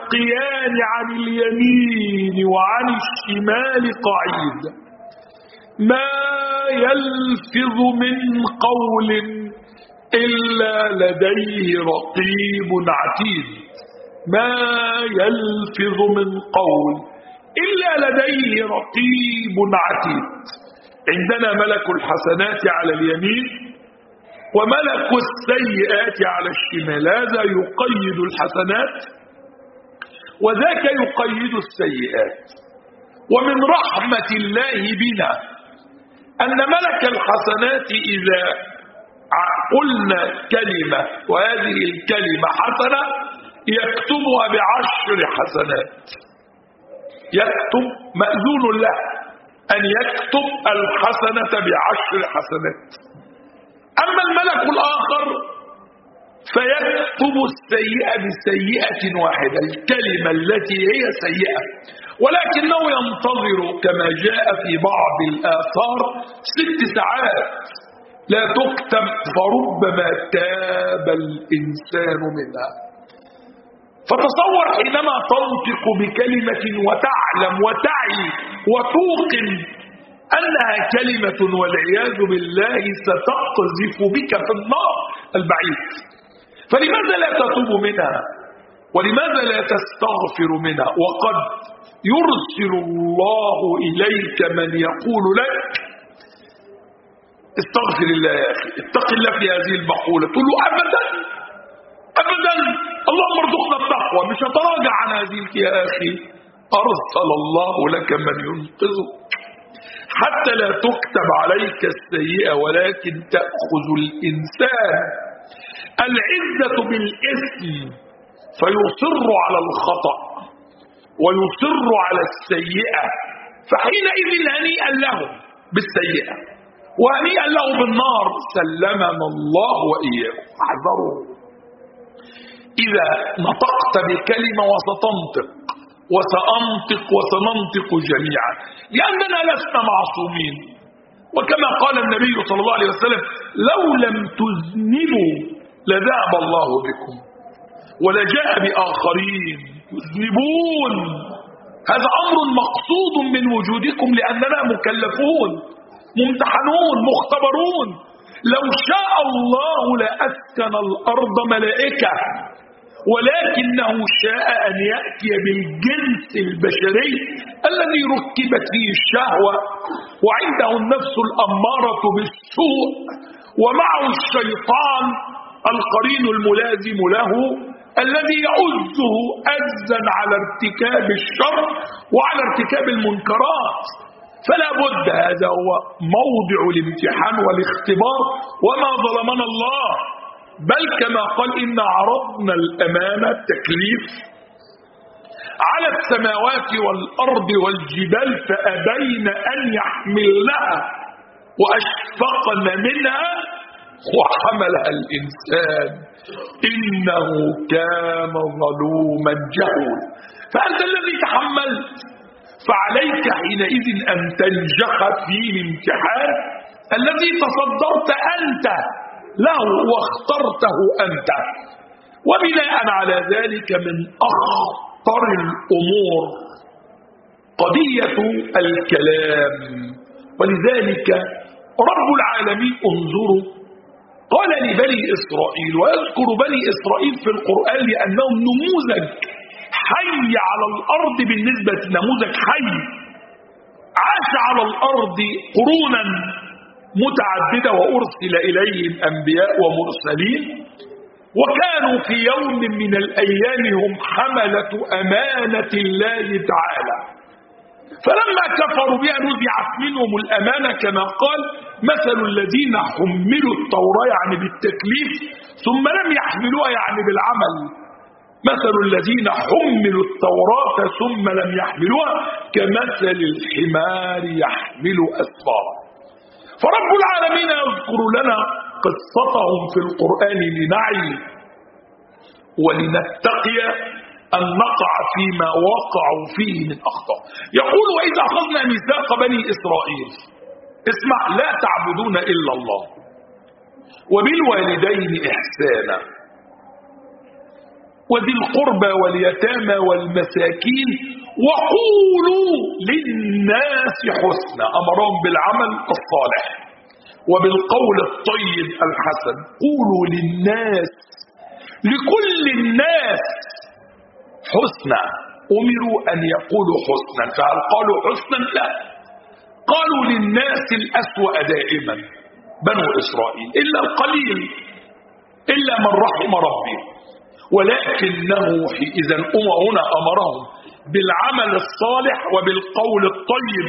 المتلقيان عن اليمين وعن الشمال قعيد ما يلفظ من قول إلا لديه رقيب عتيد. ما يلفظ من قول إلا لديه رقيب عتيد. عندنا ملك الحسنات على اليمين وملك السيئات على الشمال، هذا يقيد الحسنات وذاك يقيد السيئات. ومن رحمة الله بنا أن ملك الحسنات إذا قلنا كلمة وهذه الكلمة حسنة يكتبها ب10 حسنات. يكتب مأذون له أن يكتب الحسنة ب10 حسنات. أما الملك الآخر فيكتب السيئة بسيئة واحدة، الكلمة التي هي سيئة، ولكنه ينتظر كما جاء في بعض الآثار 6 ساعات لا تكتب، فربما تاب الإنسان منها. فتصور حينما تنطق بكلمة وتعلم وتعي وتوقن أنها كلمة والعياذ بالله ستقذف بك في النار البعيد، فلماذا لا تتوب منها؟ ولماذا لا تستغفر منها؟ وقد يرسل الله إليك من يقول لك استغفر الله يا أخي، اتق الله في هذه المقولة، تقول له أبدا أبدا اللهم ارزقنا التقوى، مش هتراجع عن هذه يا أخي. أرسل الله لك من ينقذك حتى لا تكتب عليك السيئة، ولكن تأخذ الإنسان العزة بالإثم فيصر على الخطأ ويصر على السيئة، فحينئذ هنيئا له بالسيئة وهنيئا له بالنار. سلمنا الله وإياكم. احذروا إذا نطقت بكلمة وستنطق وسأنطق وسننطق جميعا، لأننا لسنا معصومين. وكما قال النبي صلى الله عليه وسلم لو لم تذنبوا لذهب الله بكم ولجاء بآخرين يذنبون. هذا أمر مقصود من وجودكم لأننا مكلفون ممتحنون مختبرون. لو شاء الله لأسكن الأرض ملائكة، ولكنه شاء أن يأتي بالجنس البشري الذي ركبت فيه الشهوة وعنده النفس الأمارة بالسوء ومعه الشيطان القرين الملازم له الذي يؤذه أذًا على ارتكاب الشر وعلى ارتكاب المنكرات. فلا بد، هذا هو موضع الامتحان والاختبار. وما ظلمنا الله، بل كما قال إن عرضنا الأمانة التكليف على السماوات والأرض والجبال فأبين أن يحملنها وأشفقن منها وحملها الإنسان إنه كان ظلوما جهولا. فأنت الذي تحملت، فعليك حينئذ أن تنجح في الامتحان الذي تصدرت أنت له واخترته أنت. وبناء على ذلك من أخطر الأمور قضية الكلام. ولذلك رب العالمين انظروا قال لبني إسرائيل، ويذكر بني إسرائيل في القرآن لأنهم نموذج حي على الأرض، بالنسبة نموذج حي عاش على الأرض قرونا متعددة وأرسل إليهم أنبياء ومرسلين، وكانوا في يوم من الأيام هم حملة أمانة الله تعالى، فلما كفروا بها نزعت منهم الأمانة كما قال مثل الذين حملوا التوراة يعني بالتكليف ثم لم يحملوها يعني بالعمل. مثل الذين حملوا التوراة ثم لم يحملوها كمثل الحمار يحمل أسفارا. فرب العالمين يذكر لنا قصتهم في القرآن لنعي ولنتقي أن نقع فيما وقعوا فيه من أخطاء. يقول وإذا أخذنا ميثاق بني إسرائيل، اسمع، لا تعبدون إلا الله وبالوالدين إحسانا وذي القربى واليتامى والمساكين وقولوا للناس حسنا، أمرهم بالعمل الصالح وبالقول الطيب الحسن. قولوا للناس، لكل الناس حسنا، أمروا أن يقولوا حسنا، فهل قالوا حسنا؟ لا، قالوا للناس الأسوأ دائما بنو إسرائيل، إلا القليل، إلا من رحم ربي. ولكنه إذا هنا أمرهم بالعمل الصالح وبالقول الطيب،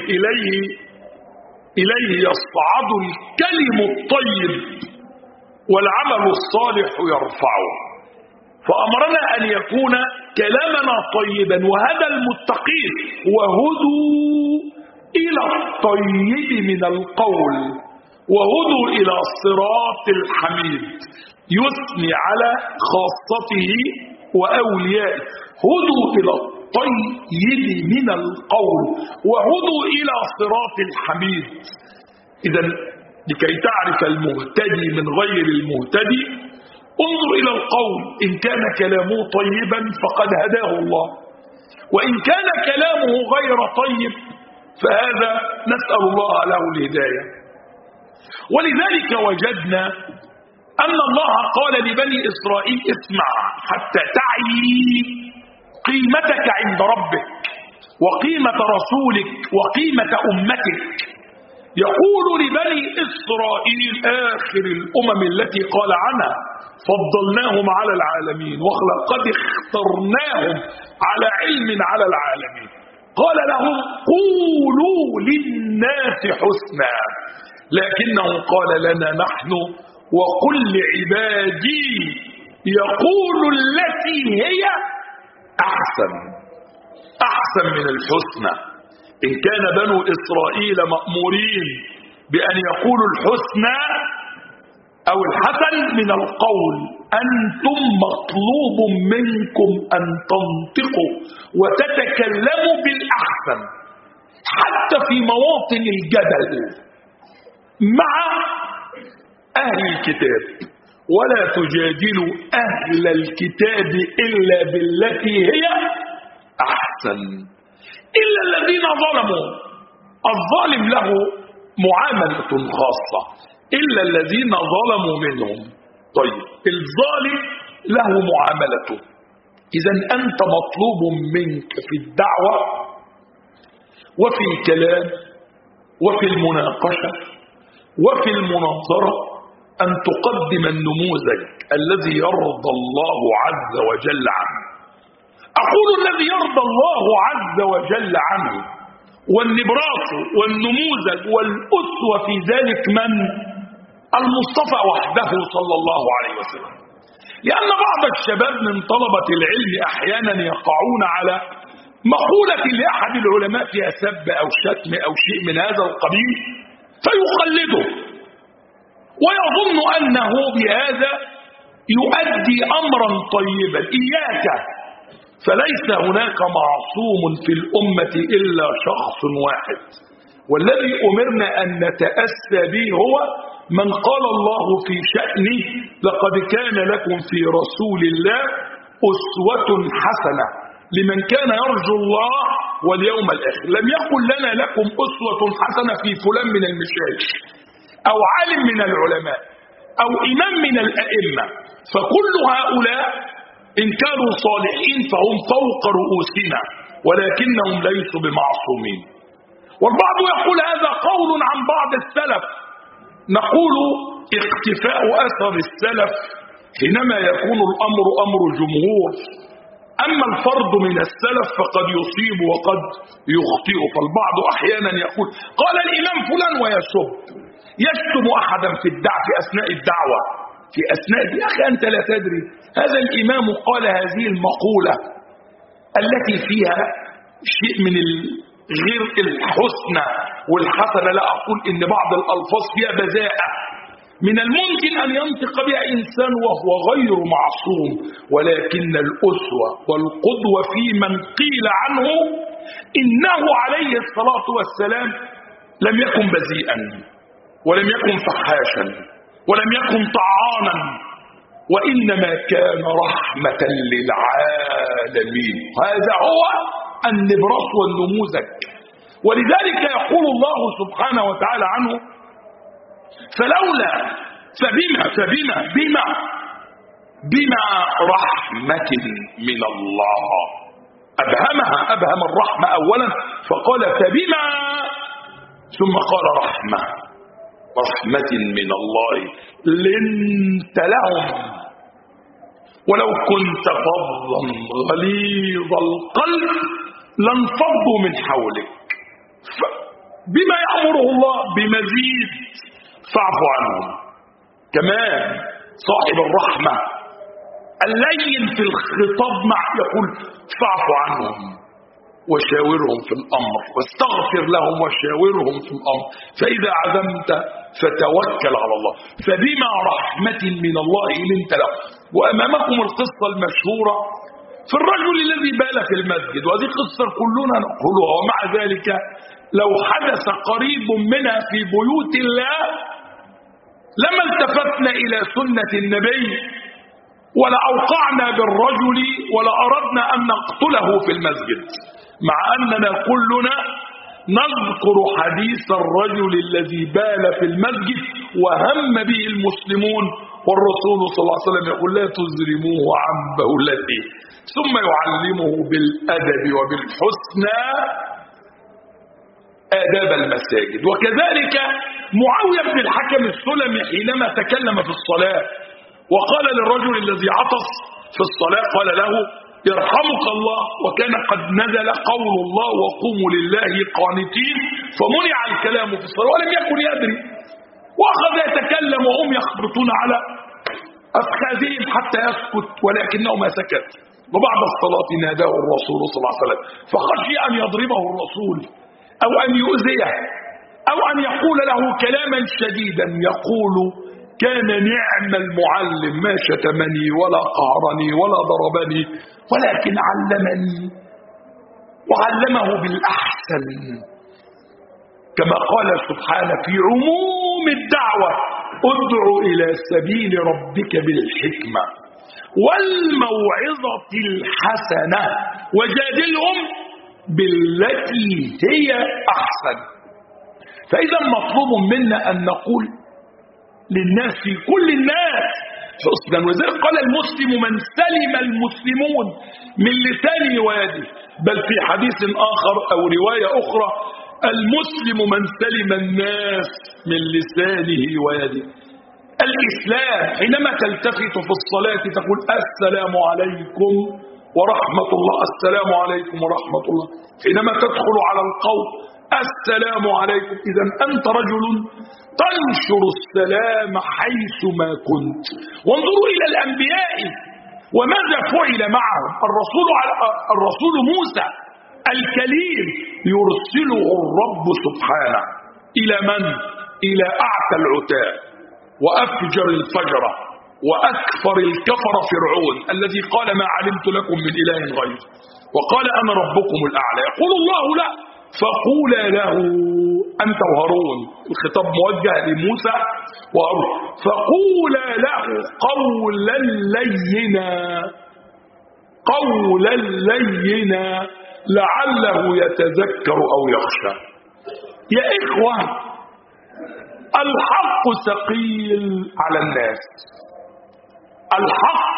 إليه يصعد الكلم الطيب والعمل الصالح يرفعه. فأمرنا أن يكون كلامنا طيبا وهدى المتقين، وهدوا إلى الطيب من القول، وهدوا إلى الصراط الحميد، يثني على خاصته وأوليائه. هدوا إلى الطيب من القول وهدوا إلى صراط الحميد. إذا لكي تعرف المهتدي من غير المهتدي انظر إلى القول، إن كان كلامه طيبا فقد هداه الله، وإن كان كلامه غير طيب فهذا نسأل الله له الهداية. ولذلك وجدنا أن الله قال لبني إسرائيل: اسمع حتى تعي قيمتك عند ربك وقيمة رسولك وقيمة أمتك. يقول لبني إسرائيل آخر الأمم التي قال عنها فضلناهم على العالمين وقد اخترناهم على علم على العالمين، قال لهم: قولوا للناس حسنا، لكنه قال لنا نحن: وقل لعبادي يقول التي هي أحسن من الحسنى. إن كان بنو إسرائيل مأمورين بأن يقولوا الحسنى أو الحسن من القول، أنتم مطلوب منكم أن تنطقوا وتتكلموا بالأحسن حتى في مواطن الجدل مع أهل الكتاب. ولا تجادلوا أهل الكتاب إلا بالتي هي أحسن إلا الذين ظلموا. الظالم له معاملة خاصة، إلا الذين ظلموا منهم. طيب، الظالم له معاملته. إذن أنت مطلوب منك في الدعوة وفي الكلام وفي المناقشة وفي المناظرة أن تقدم النموذج الذي يرضى الله عز وجل عنه. أقول الذي يرضى الله عز وجل عنه، والنبراس والنموذج والأسوة في ذلك من؟ المصطفى وحده صلى الله عليه وسلم. لأن بعض الشباب من طلبة العلم أحيانا يقعون على مقولة لأحد العلماء فيها سب أو شتم أو شيء من هذا القبيل فيقلده ويظن أنه بهذا يؤدي أمرا طيبا. إياك، فليس هناك معصوم في الأمة إلا شخص واحد، والذي أمرنا أن نتأسى به هو من قال الله في شأنه: لقد كان لكم في رسول الله أسوة حسنة لمن كان يرجو الله واليوم الآخر. لم يقل لنا لكم أسوة حسنة في فلان من المشايخ أو عالم من العلماء أو إمام من الأئمة، فكل هؤلاء إن كانوا صالحين فهم فوق رؤوسنا، ولكنهم ليسوا بمعصومين. والبعض يقول هذا قول عن بعض السلف. نقول اقتفاء أثر السلف حينما يكون الأمر أمر جمهور، أما الفرد من السلف فقد يصيب وقد يخطئ. فالبعض أحيانا يقول قال الإمام فلان ويسب، يشتم أحدا في أثناء الدعوة، في أثناء يا أخي أنت لا تدري هذا الإمام قال هذه المقولة التي فيها شيء من غير الحسنى والحسنة. لا أقول إن بعض الألفاظ فيها بذاءة من الممكن أن ينطق بها إنسان وهو غير معصوم، ولكن الأسوة والقدوة في من قيل عنه إنه عليه الصلاة والسلام لم يكن بذيئا ولم يكن فحاشا ولم يكن طعانا، وإنما كان رحمة للعالمين. هذا هو النبراس والنموذج. ولذلك يقول الله سبحانه وتعالى عنه: فلولا بما رحمة من الله. أبهم الرحمة أولا فقال فبما، ثم قال رحمة من الله لنت لهم ولو كنت فظا غليظ القلب لانفضوا من حولك. بما يأمره الله؟ بمزيد، فاعف عنهم. كمان صاحب الرحمة اللين في الخطاب مع يقول فاعف عنهم وشاورهم في الأمر واستغفر لهم وشاورهم في الأمر فإذا عزمت فتوكل على الله. فبما رحمة من الله لنت له. وأمامكم القصة المشهورة في الرجل الذي بال في المسجد، وهذه قصة كلنا نقولها، ومع ذلك لو حدث قريب منها في بيوت الله لما التفتنا إلى سنة النبي ولا أوقعنا بالرجل ولا أردنا أن نقتله في المسجد، مع أننا كلنا نذكر حديث الرجل الذي بال في المسجد وهم به المسلمون، والرسول صلى الله عليه وسلم يقول لا تزرموه عن بولته، ثم يعلمه بالأدب وبالحسنى آداب المساجد. وكذلك معاوية بن الحكم السلمي حينما تكلم في الصلاة وقال للرجل الذي عطس في الصلاة قال له يرحمك الله، وكان قد نزل قول الله وقوموا لله قانتين، فمنع الكلام في الصلاة ولم يكن يدري، وأخذ يتكلم وهم يخبطون على أفخاذهم حتى يسكت ولكنه ما سكت. وبعد الصلاة ناداه الرسول صلى الله عليه وسلم فخشي أن يضربه الرسول أو أن يؤذيه أو أن يقول له كلاما شديدا، يقول كان نعم المعلم، ما شتمني ولا قهرني ولا ضربني ولكن علمني وعلمه بالأحسن، كما قال سبحانه في عموم الدعوة ادع إلى سبيل ربك بالحكمة والموعظة الحسنة وجادلهم بالتي هي أحسن. فإذا مطلوب منا أن نقول للناس في كل الناس حسنا، وذلك قال المسلم من سلم المسلمون من لسانه ويده، بل في حديث آخر أو رواية أخرى المسلم من سلم الناس من لسانه ويده. الإسلام حينما تلتفت في الصلاة تقول السلام عليكم ورحمة الله، السلام عليكم ورحمة الله. حينما تدخل على القوم السلام عليكم. إذا أنت رجل تنشر السلام حيثما كنت. وانظروا إلى الأنبياء وماذا فعل معهم. الرسول موسى الكليم يرسله الرب سبحانه إلى من؟ إلى أعتى العتاة وأفجر الفجرة وأكفر الكفر فرعون الذي قال ما علمت لكم من إله غير وقال أنا ربكم الأعلى. يقول الله لا فقولا له أنت وهارون، الخطاب موجه لموسى وهارون، فقولا له قولا لينا لعله يتذكر أو يخشى. يا إخوة الحق ثقيل على الناس، الحق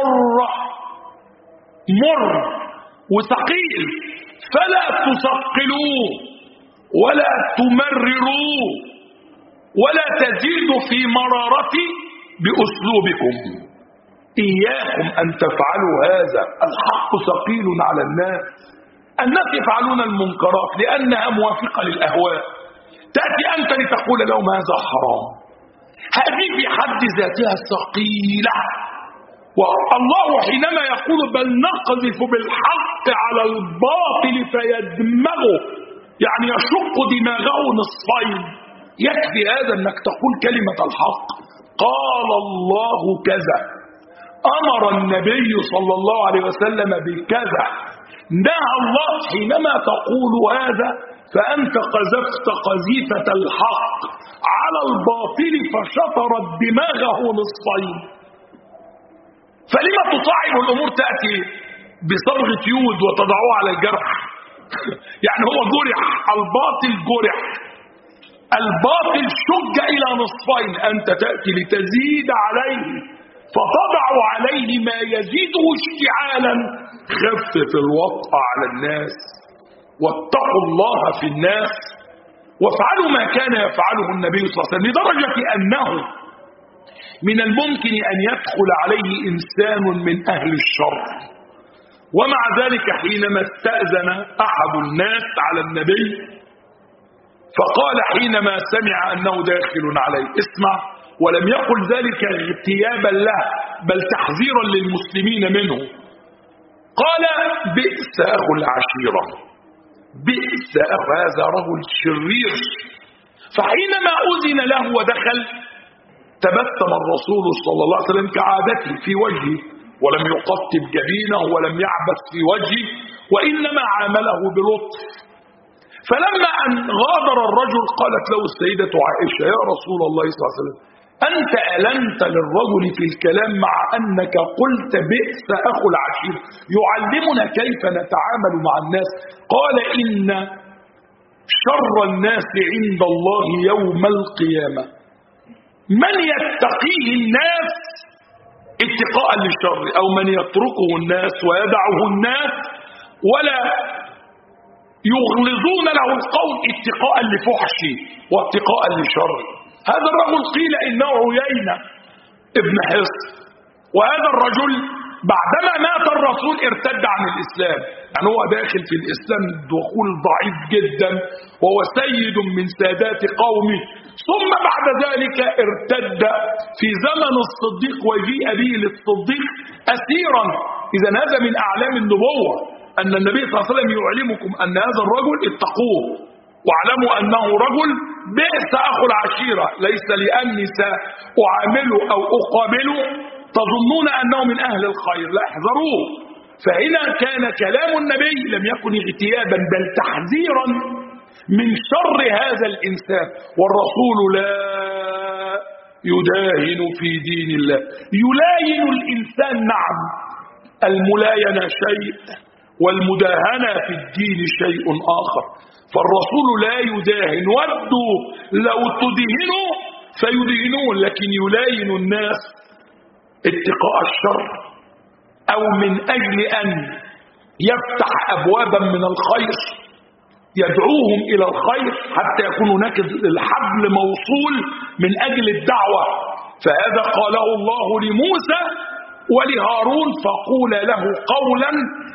مر وثقيل، فلا تثقلوه ولا تمرروه ولا تزيدوا في مرارته بأسلوبكم. إياكم أن تفعلوا هذا. الحق ثقيل على الناس يفعلون المنكرات لأنها موافقة للأهواء، تأتي أنت لتقول لهم هذا حرام، هذه في حد ذاتها ثقيلة. والله حينما يقول بل نقذف بالحق على الباطل فيدمغه، يعني يشق دماغه نصفين، يكفي هذا أنك تقول كلمة الحق. قال الله كذا، أمر النبي صلى الله عليه وسلم بكذا، نهى الله. حينما تقول هذا فأنت قذفت قذيفة الحق على الباطل فشطرت دماغه نصفين. فلما تصعب الأمور؟ تأتي بصبغة يود وتضعوها على الجرح يعني هو جرح، الباطل جرح، الباطل شج إلى نصفين، أنت تأتي لتزيد عليه فتضع عليه ما يزيده اشتعالا. خفف الوطأ على الناس واتقوا الله في الناس وافعلوا ما كان يفعله النبي صلى الله عليه وسلم، لدرجة أنه من الممكن أن يدخل عليه إنسان من أهل الشر، ومع ذلك حينما استأذن أحد الناس على النبي فقال حينما سمع أنه داخل عليه، اسمع، ولم يقل ذلك اغتيابا له بل تحذيرا للمسلمين منه، قال بئس أخو العشيرة، بئس أخو، هذا رجل شرير. فحينما أذن له ودخل تبسم الرسول صلى الله عليه وسلم كعادته في وجهه، ولم يقطب جبينه ولم يعبث في وجهه، وإنما عامله بلطف. فلما أن غادر الرجل قالت له السيدة عائشة يا رسول الله صلى الله عليه وسلم أنت ألنت للرجل في الكلام مع أنك قلت بئس أخو العشير، يعلمنا كيف نتعامل مع الناس. قال إن شر الناس عند الله يوم القيامة من يتقيه الناس اتقاء للشر، أو من يتركه الناس ويدعه الناس ولا يغلظون له القول اتقاء لفحشه واتقاء لشر. هذا الرجل قيل إنه عيينة ابن حصن، وهذا الرجل بعدما مات الرسول ارتد عن الإسلام، يعني هو داخل في الإسلام دخول ضعيف جدا وهو سيد من سادات قومه، ثم بعد ذلك ارتد في زمن الصديق وجيء به للصديق أسيرا. إذا هذا من أعلام النبوة أن النبي صلى الله عليه وسلم يعلمكم أن هذا الرجل اتقوه واعلموا أنه رجل بئس أخو العشيرة، ليس لأني سأعامله أو أقابله تظنون أنه من أهل الخير، لا احذروه. فهنا كان كلام النبي لم يكن اغتيابا بل تحذيرا من شر هذا الإنسان، والرسول لا يداهن في دين الله. يلاين الإنسان، نعم، الملاينة شيء والمداهنة في الدين شيء آخر، فالرسول لا يداهن، ودوا لو تدهنوا فيدهنون، لكن يلاين الناس اتقاء الشر أو من أجل أن يفتح أبوابا من الخير يدعوهم إلى الخير حتى يكون هناك الحبل موصول من أجل الدعوة. فهذا قاله الله لموسى ولهارون فقول له قولا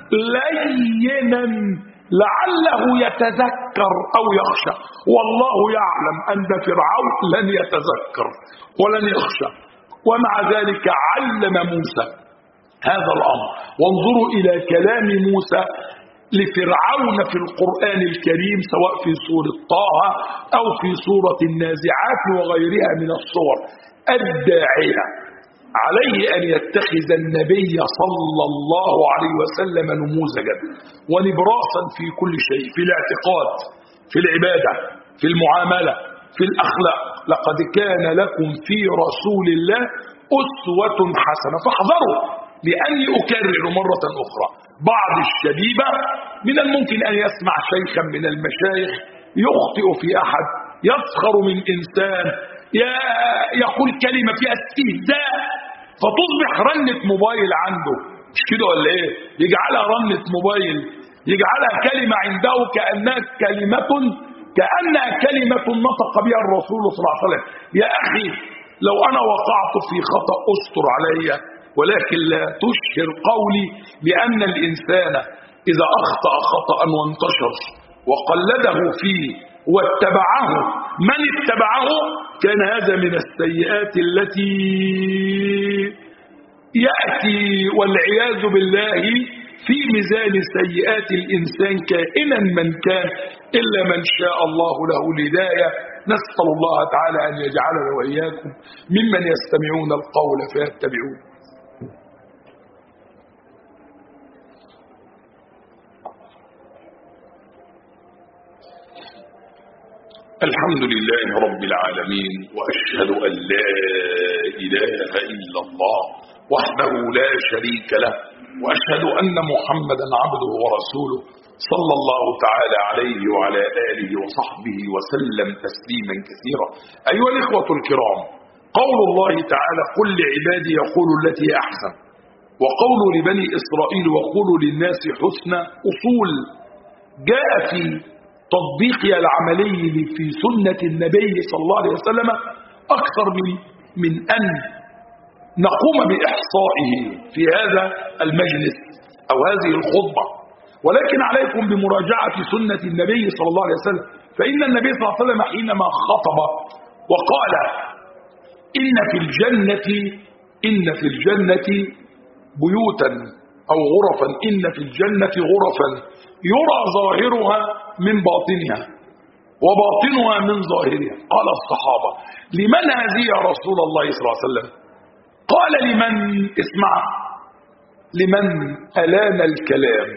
لينا لعله يتذكر أو يخشى، والله يعلم أن فرعون لن يتذكر ولن يخشى، ومع ذلك علم موسى هذا الأمر. وانظروا إلى كلام موسى لفرعون في القرآن الكريم سواء في سورة طه أو في سورة النازعات وغيرها من الصور. الداعية عليه أن يتخذ النبي صلى الله عليه وسلم نموذجا ونبراسا في كل شيء، في الاعتقاد، في العبادة، في المعاملة، في الأخلاق. لقد كان لكم في رسول الله أسوة حسنة. فاحذروا، لأني أكرر مرة أخرى، بعض الشبيبة من الممكن أن يسمع شيخا من المشايخ يخطئ في أحد، يسخر من إنسان، يقول كلمة فيها استهزاء فتصبح رنة موبايل عنده، مش كده ولا ايه؟ يجعلها رنة موبايل، يجعلها كلمة عنده كأنها كلمة نطق بها الرسول صلى الله عليه وسلم. يا أخي لو أنا وقعت في خطأ أستر علي، ولكن لا تشهر قولي، لأن الإنسان إذا أخطأ خطأ وانتشر وقلده فيه واتبعه من اتبعه كان هذا من السيئات التي يأتي والعياذ بالله في ميزان سيئات الإنسان كائنا من كان إلا من شاء الله له الهداية. نسأل الله تعالى أن يجعلنا وإياكم ممن يستمعون القول فيتبعون. الحمد لله رب العالمين، وأشهد أن لا إله إلا الله وحده لا شريك له، وأشهد أن محمدا عبده ورسوله صلى الله تعالى عليه وعلى آله وصحبه وسلم تسليما كثيرا. أيها الإخوة الكرام، قول الله تعالى: قل لعبادي يقولوا التي هي أحسن، وقول لبني إسرائيل وقولوا للناس حسنا، أصول جاء في تطبيقها العملي في سنة النبي صلى الله عليه وسلم أكثر من أن نقوم بإحصائه في هذا المجلس أو هذه الخطبة، ولكن عليكم بمراجعة سنة النبي صلى الله عليه وسلم. فإن النبي صلى الله عليه وسلم حينما خطب وقال: إن في الجنة بيوتا أو غرفا، إن في الجنة غرفا يرى ظاهرها من باطنها وباطنها من ظاهرها. قال الصحابة: لمن هذه يا رسول الله صلى الله عليه وسلم؟ قال: لمن اسمع، لمن ألان الكلام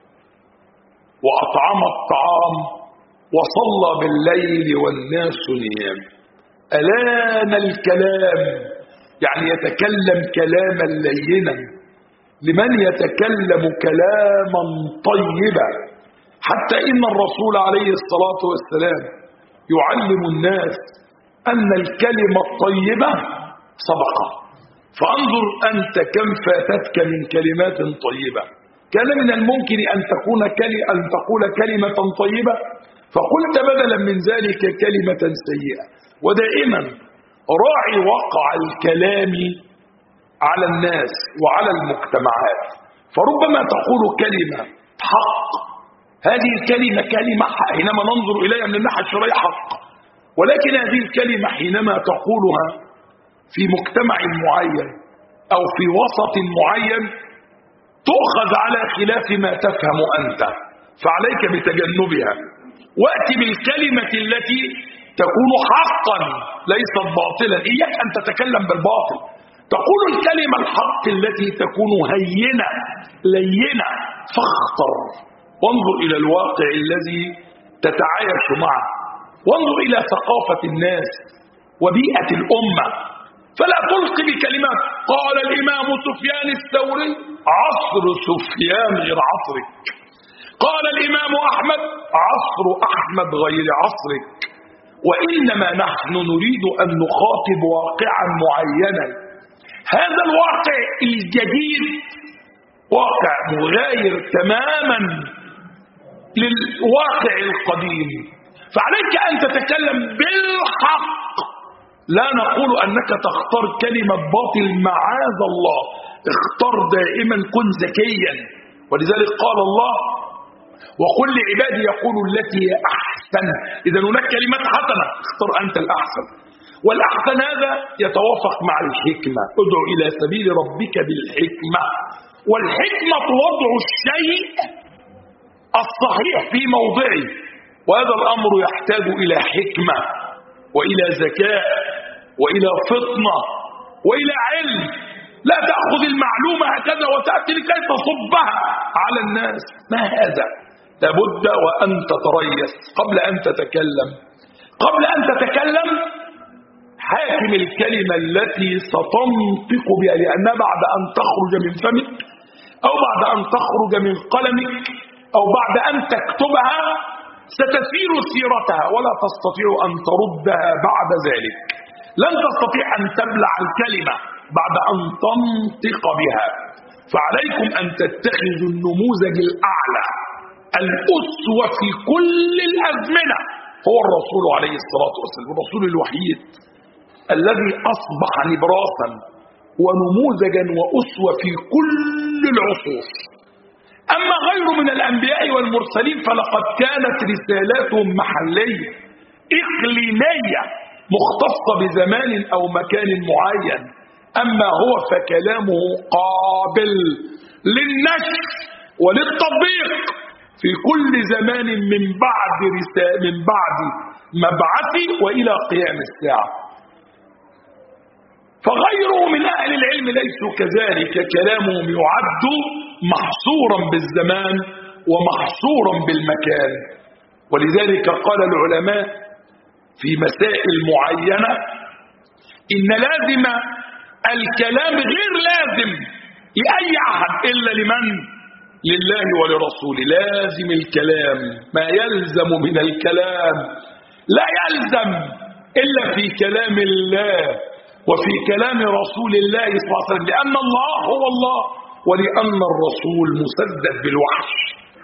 وأطعم الطعام وصلى بالليل والناس نيام. ألان الكلام يعني يتكلم كلاما لينا، لمن يتكلم كلاما طيبا، حتى إن الرسول عليه الصلاة والسلام يعلم الناس أن الكلمة الطيبة صدقة. فانظر أنت كم فاتتك من كلمات طيبة. كان من الممكن أن تقول كلمة طيبة فقلت بدلا من ذلك كلمة سيئة. ودائما راعي وقع الكلام على الناس وعلى المجتمعات، فربما تقول كلمة حق، هذه الكلمة كلمة حق حينما ننظر إليها من الناحية الشرعية حق، ولكن هذه الكلمة حينما تقولها في مجتمع معين أو في وسط معين تؤخذ على خلاف ما تفهم أنت، فعليك بتجنبها. وأتي بالكلمة التي تكون حقا ليست باطلا. إياك أن تتكلم بالباطل، تقول الكلمة الحق التي تكون هينة لينة. فاختر وانظر إلى الواقع الذي تتعايش معه، وانظر إلى ثقافة الناس وبيئة الأمة، فلا تلقي بكلمات. قال الإمام سفيان الثوري: عصر سفيان غير عصرك. قال الإمام أحمد: عصر أحمد غير عصرك. وإنما نحن نريد أن نخاطب واقعا معينا. هذا الواقع الجديد واقع مغاير تماما للواقع القديم، فعليك أن تتكلم بالحق. لا نقول أنك تختار كلمة باطل، معاذ الله، اختار دائما، كن ذكيا. ولذلك قال الله: وقل لعبادي يقولوا التي هي أحسن. إذا هناك كلمات حسنة، اختار أنت الأحسن، والأحسن هذا يتوافق مع الحكمة. ادعو إلى سبيل ربك بالحكمة، والحكمة وضع الشيء الصحيح في موضعه، وهذا الأمر يحتاج إلى حكمة وإلى ذكاء وإلى فطنة وإلى علم. لا تأخذ المعلومة هكذا وتأتي لكي تصبها على الناس. ما هذا؟ لابد وأن تتريث قبل أن تتكلم. حاكم الكلمة التي ستنطق بها، لأنها بعد أن تخرج من فمك أو بعد أن تخرج من قلمك أو بعد أن تكتبها ستسير سيرتها، ولا تستطيع أن تردها بعد ذلك. لن تستطيع أن تبلع الكلمة بعد أن تنطق بها. فعليكم أن تتخذوا النموذج الأعلى، الأسوة في كل الأزمنة، هو الرسول عليه الصلاة والسلام، الرسول الوحيد الذي أصبح نبراسا ونموذجا وأسوة في كل العصور. أما غير من الأنبياء والمرسلين فلقد كانت رسالاتهم محلية إقليمية مختصة بزمان أو مكان معين، أما هو فكلامه قابل للنشر وللتطبيق في كل زمان من بعد مبعثه وإلى قيام الساعة. فغيره من أهل العلم ليسوا كذلك، كلامهم يعد محصورا بالزمان ومحصورا بالمكان. ولذلك قال العلماء في مسائل معينة إن لازم الكلام غير لازم لأي أحد إلا لمن لله ولرسوله. لازم الكلام، ما يلزم من الكلام لا يلزم إلا في كلام الله وفي كلام رسول الله صلى الله عليه وسلم، لأن الله هو الله ولأن الرسول مسدد بالوحي،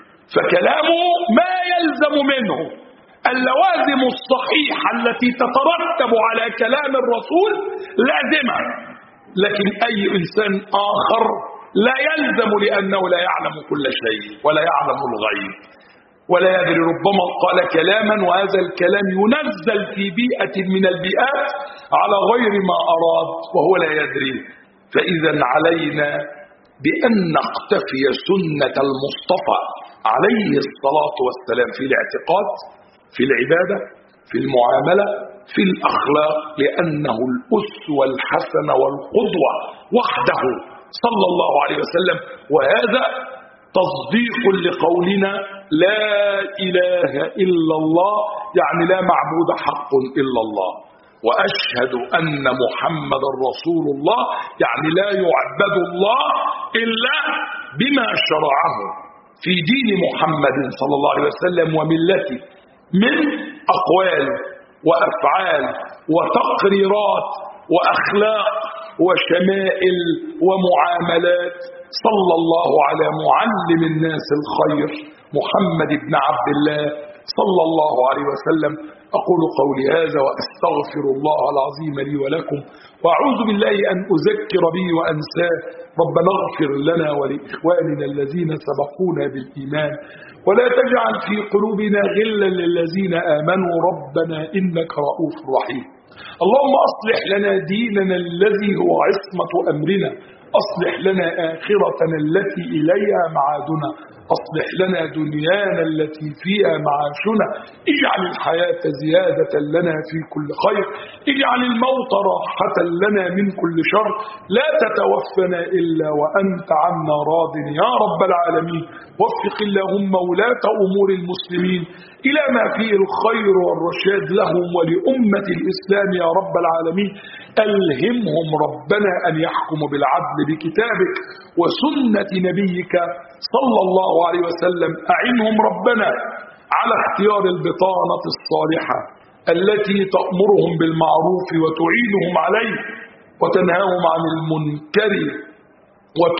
فكلامه ما يلزم منه اللوازم الصحيحة التي تترتب على كلام الرسول لازمة، لكن أي إنسان آخر لا يلزم، لأنه لا يعلم كل شيء ولا يعلم الغيب ولا يدري، ربما قال كلاما وهذا الكلام ينزل في بيئة من البيئات على غير ما أراد وهو لا يدري. فإذا علينا بأن نقتفي سنة المصطفى عليه الصلاة والسلام في الاعتقاد، في العبادة، في المعاملة، في الأخلاق، لأنه الأسوة الحسنة والقدوة وحده صلى الله عليه وسلم. وهذا تصديق لقولنا لا إله إلا الله، يعني لا معبود حق إلا الله، وأشهد أن محمد رسول الله، يعني لا يعبد الله إلا بما شرعه في دين محمد صلى الله عليه وسلم وملته من أقوال وأفعال وتقريرات وأخلاق وشمائل ومعاملات. صلى الله على معلم الناس الخير محمد بن عبد الله صلى الله عليه وسلم. أقول قولي هذا وأستغفر الله العظيم لي ولكم، وأعوذ بالله أن أذكر به وأنساه. ربنا اغفر لنا ولإخواننا الذين سبقونا بالإيمان، ولا تجعل في قلوبنا غلا للذين آمنوا ربنا إنك رؤوف رحيم. اللهم أصلح لنا ديننا الذي هو عصمة أمرنا، أصلح لنا آخرتنا التي إليها معادنا، أصلح لنا دنيانا التي فيها معاشنا، اجعل الحياة زيادة لنا في كل خير، اجعل الموت راحة لنا من كل شر، لا تتوفنا إلا وأنت عنا راض يا رب العالمين. وفق اللهم ولاة أمور المسلمين إلى ما فيه الخير والرشاد لهم ولأمة الإسلام يا رب العالمين. ألهمهم ربنا أن يحكموا بالعدل بكتابك وسنة نبيك صلى الله عليه وسلم. أعنهم ربنا على اختيار البطانة الصالحة التي تأمرهم بالمعروف وتعينهم عليه وتنهاهم عن المنكر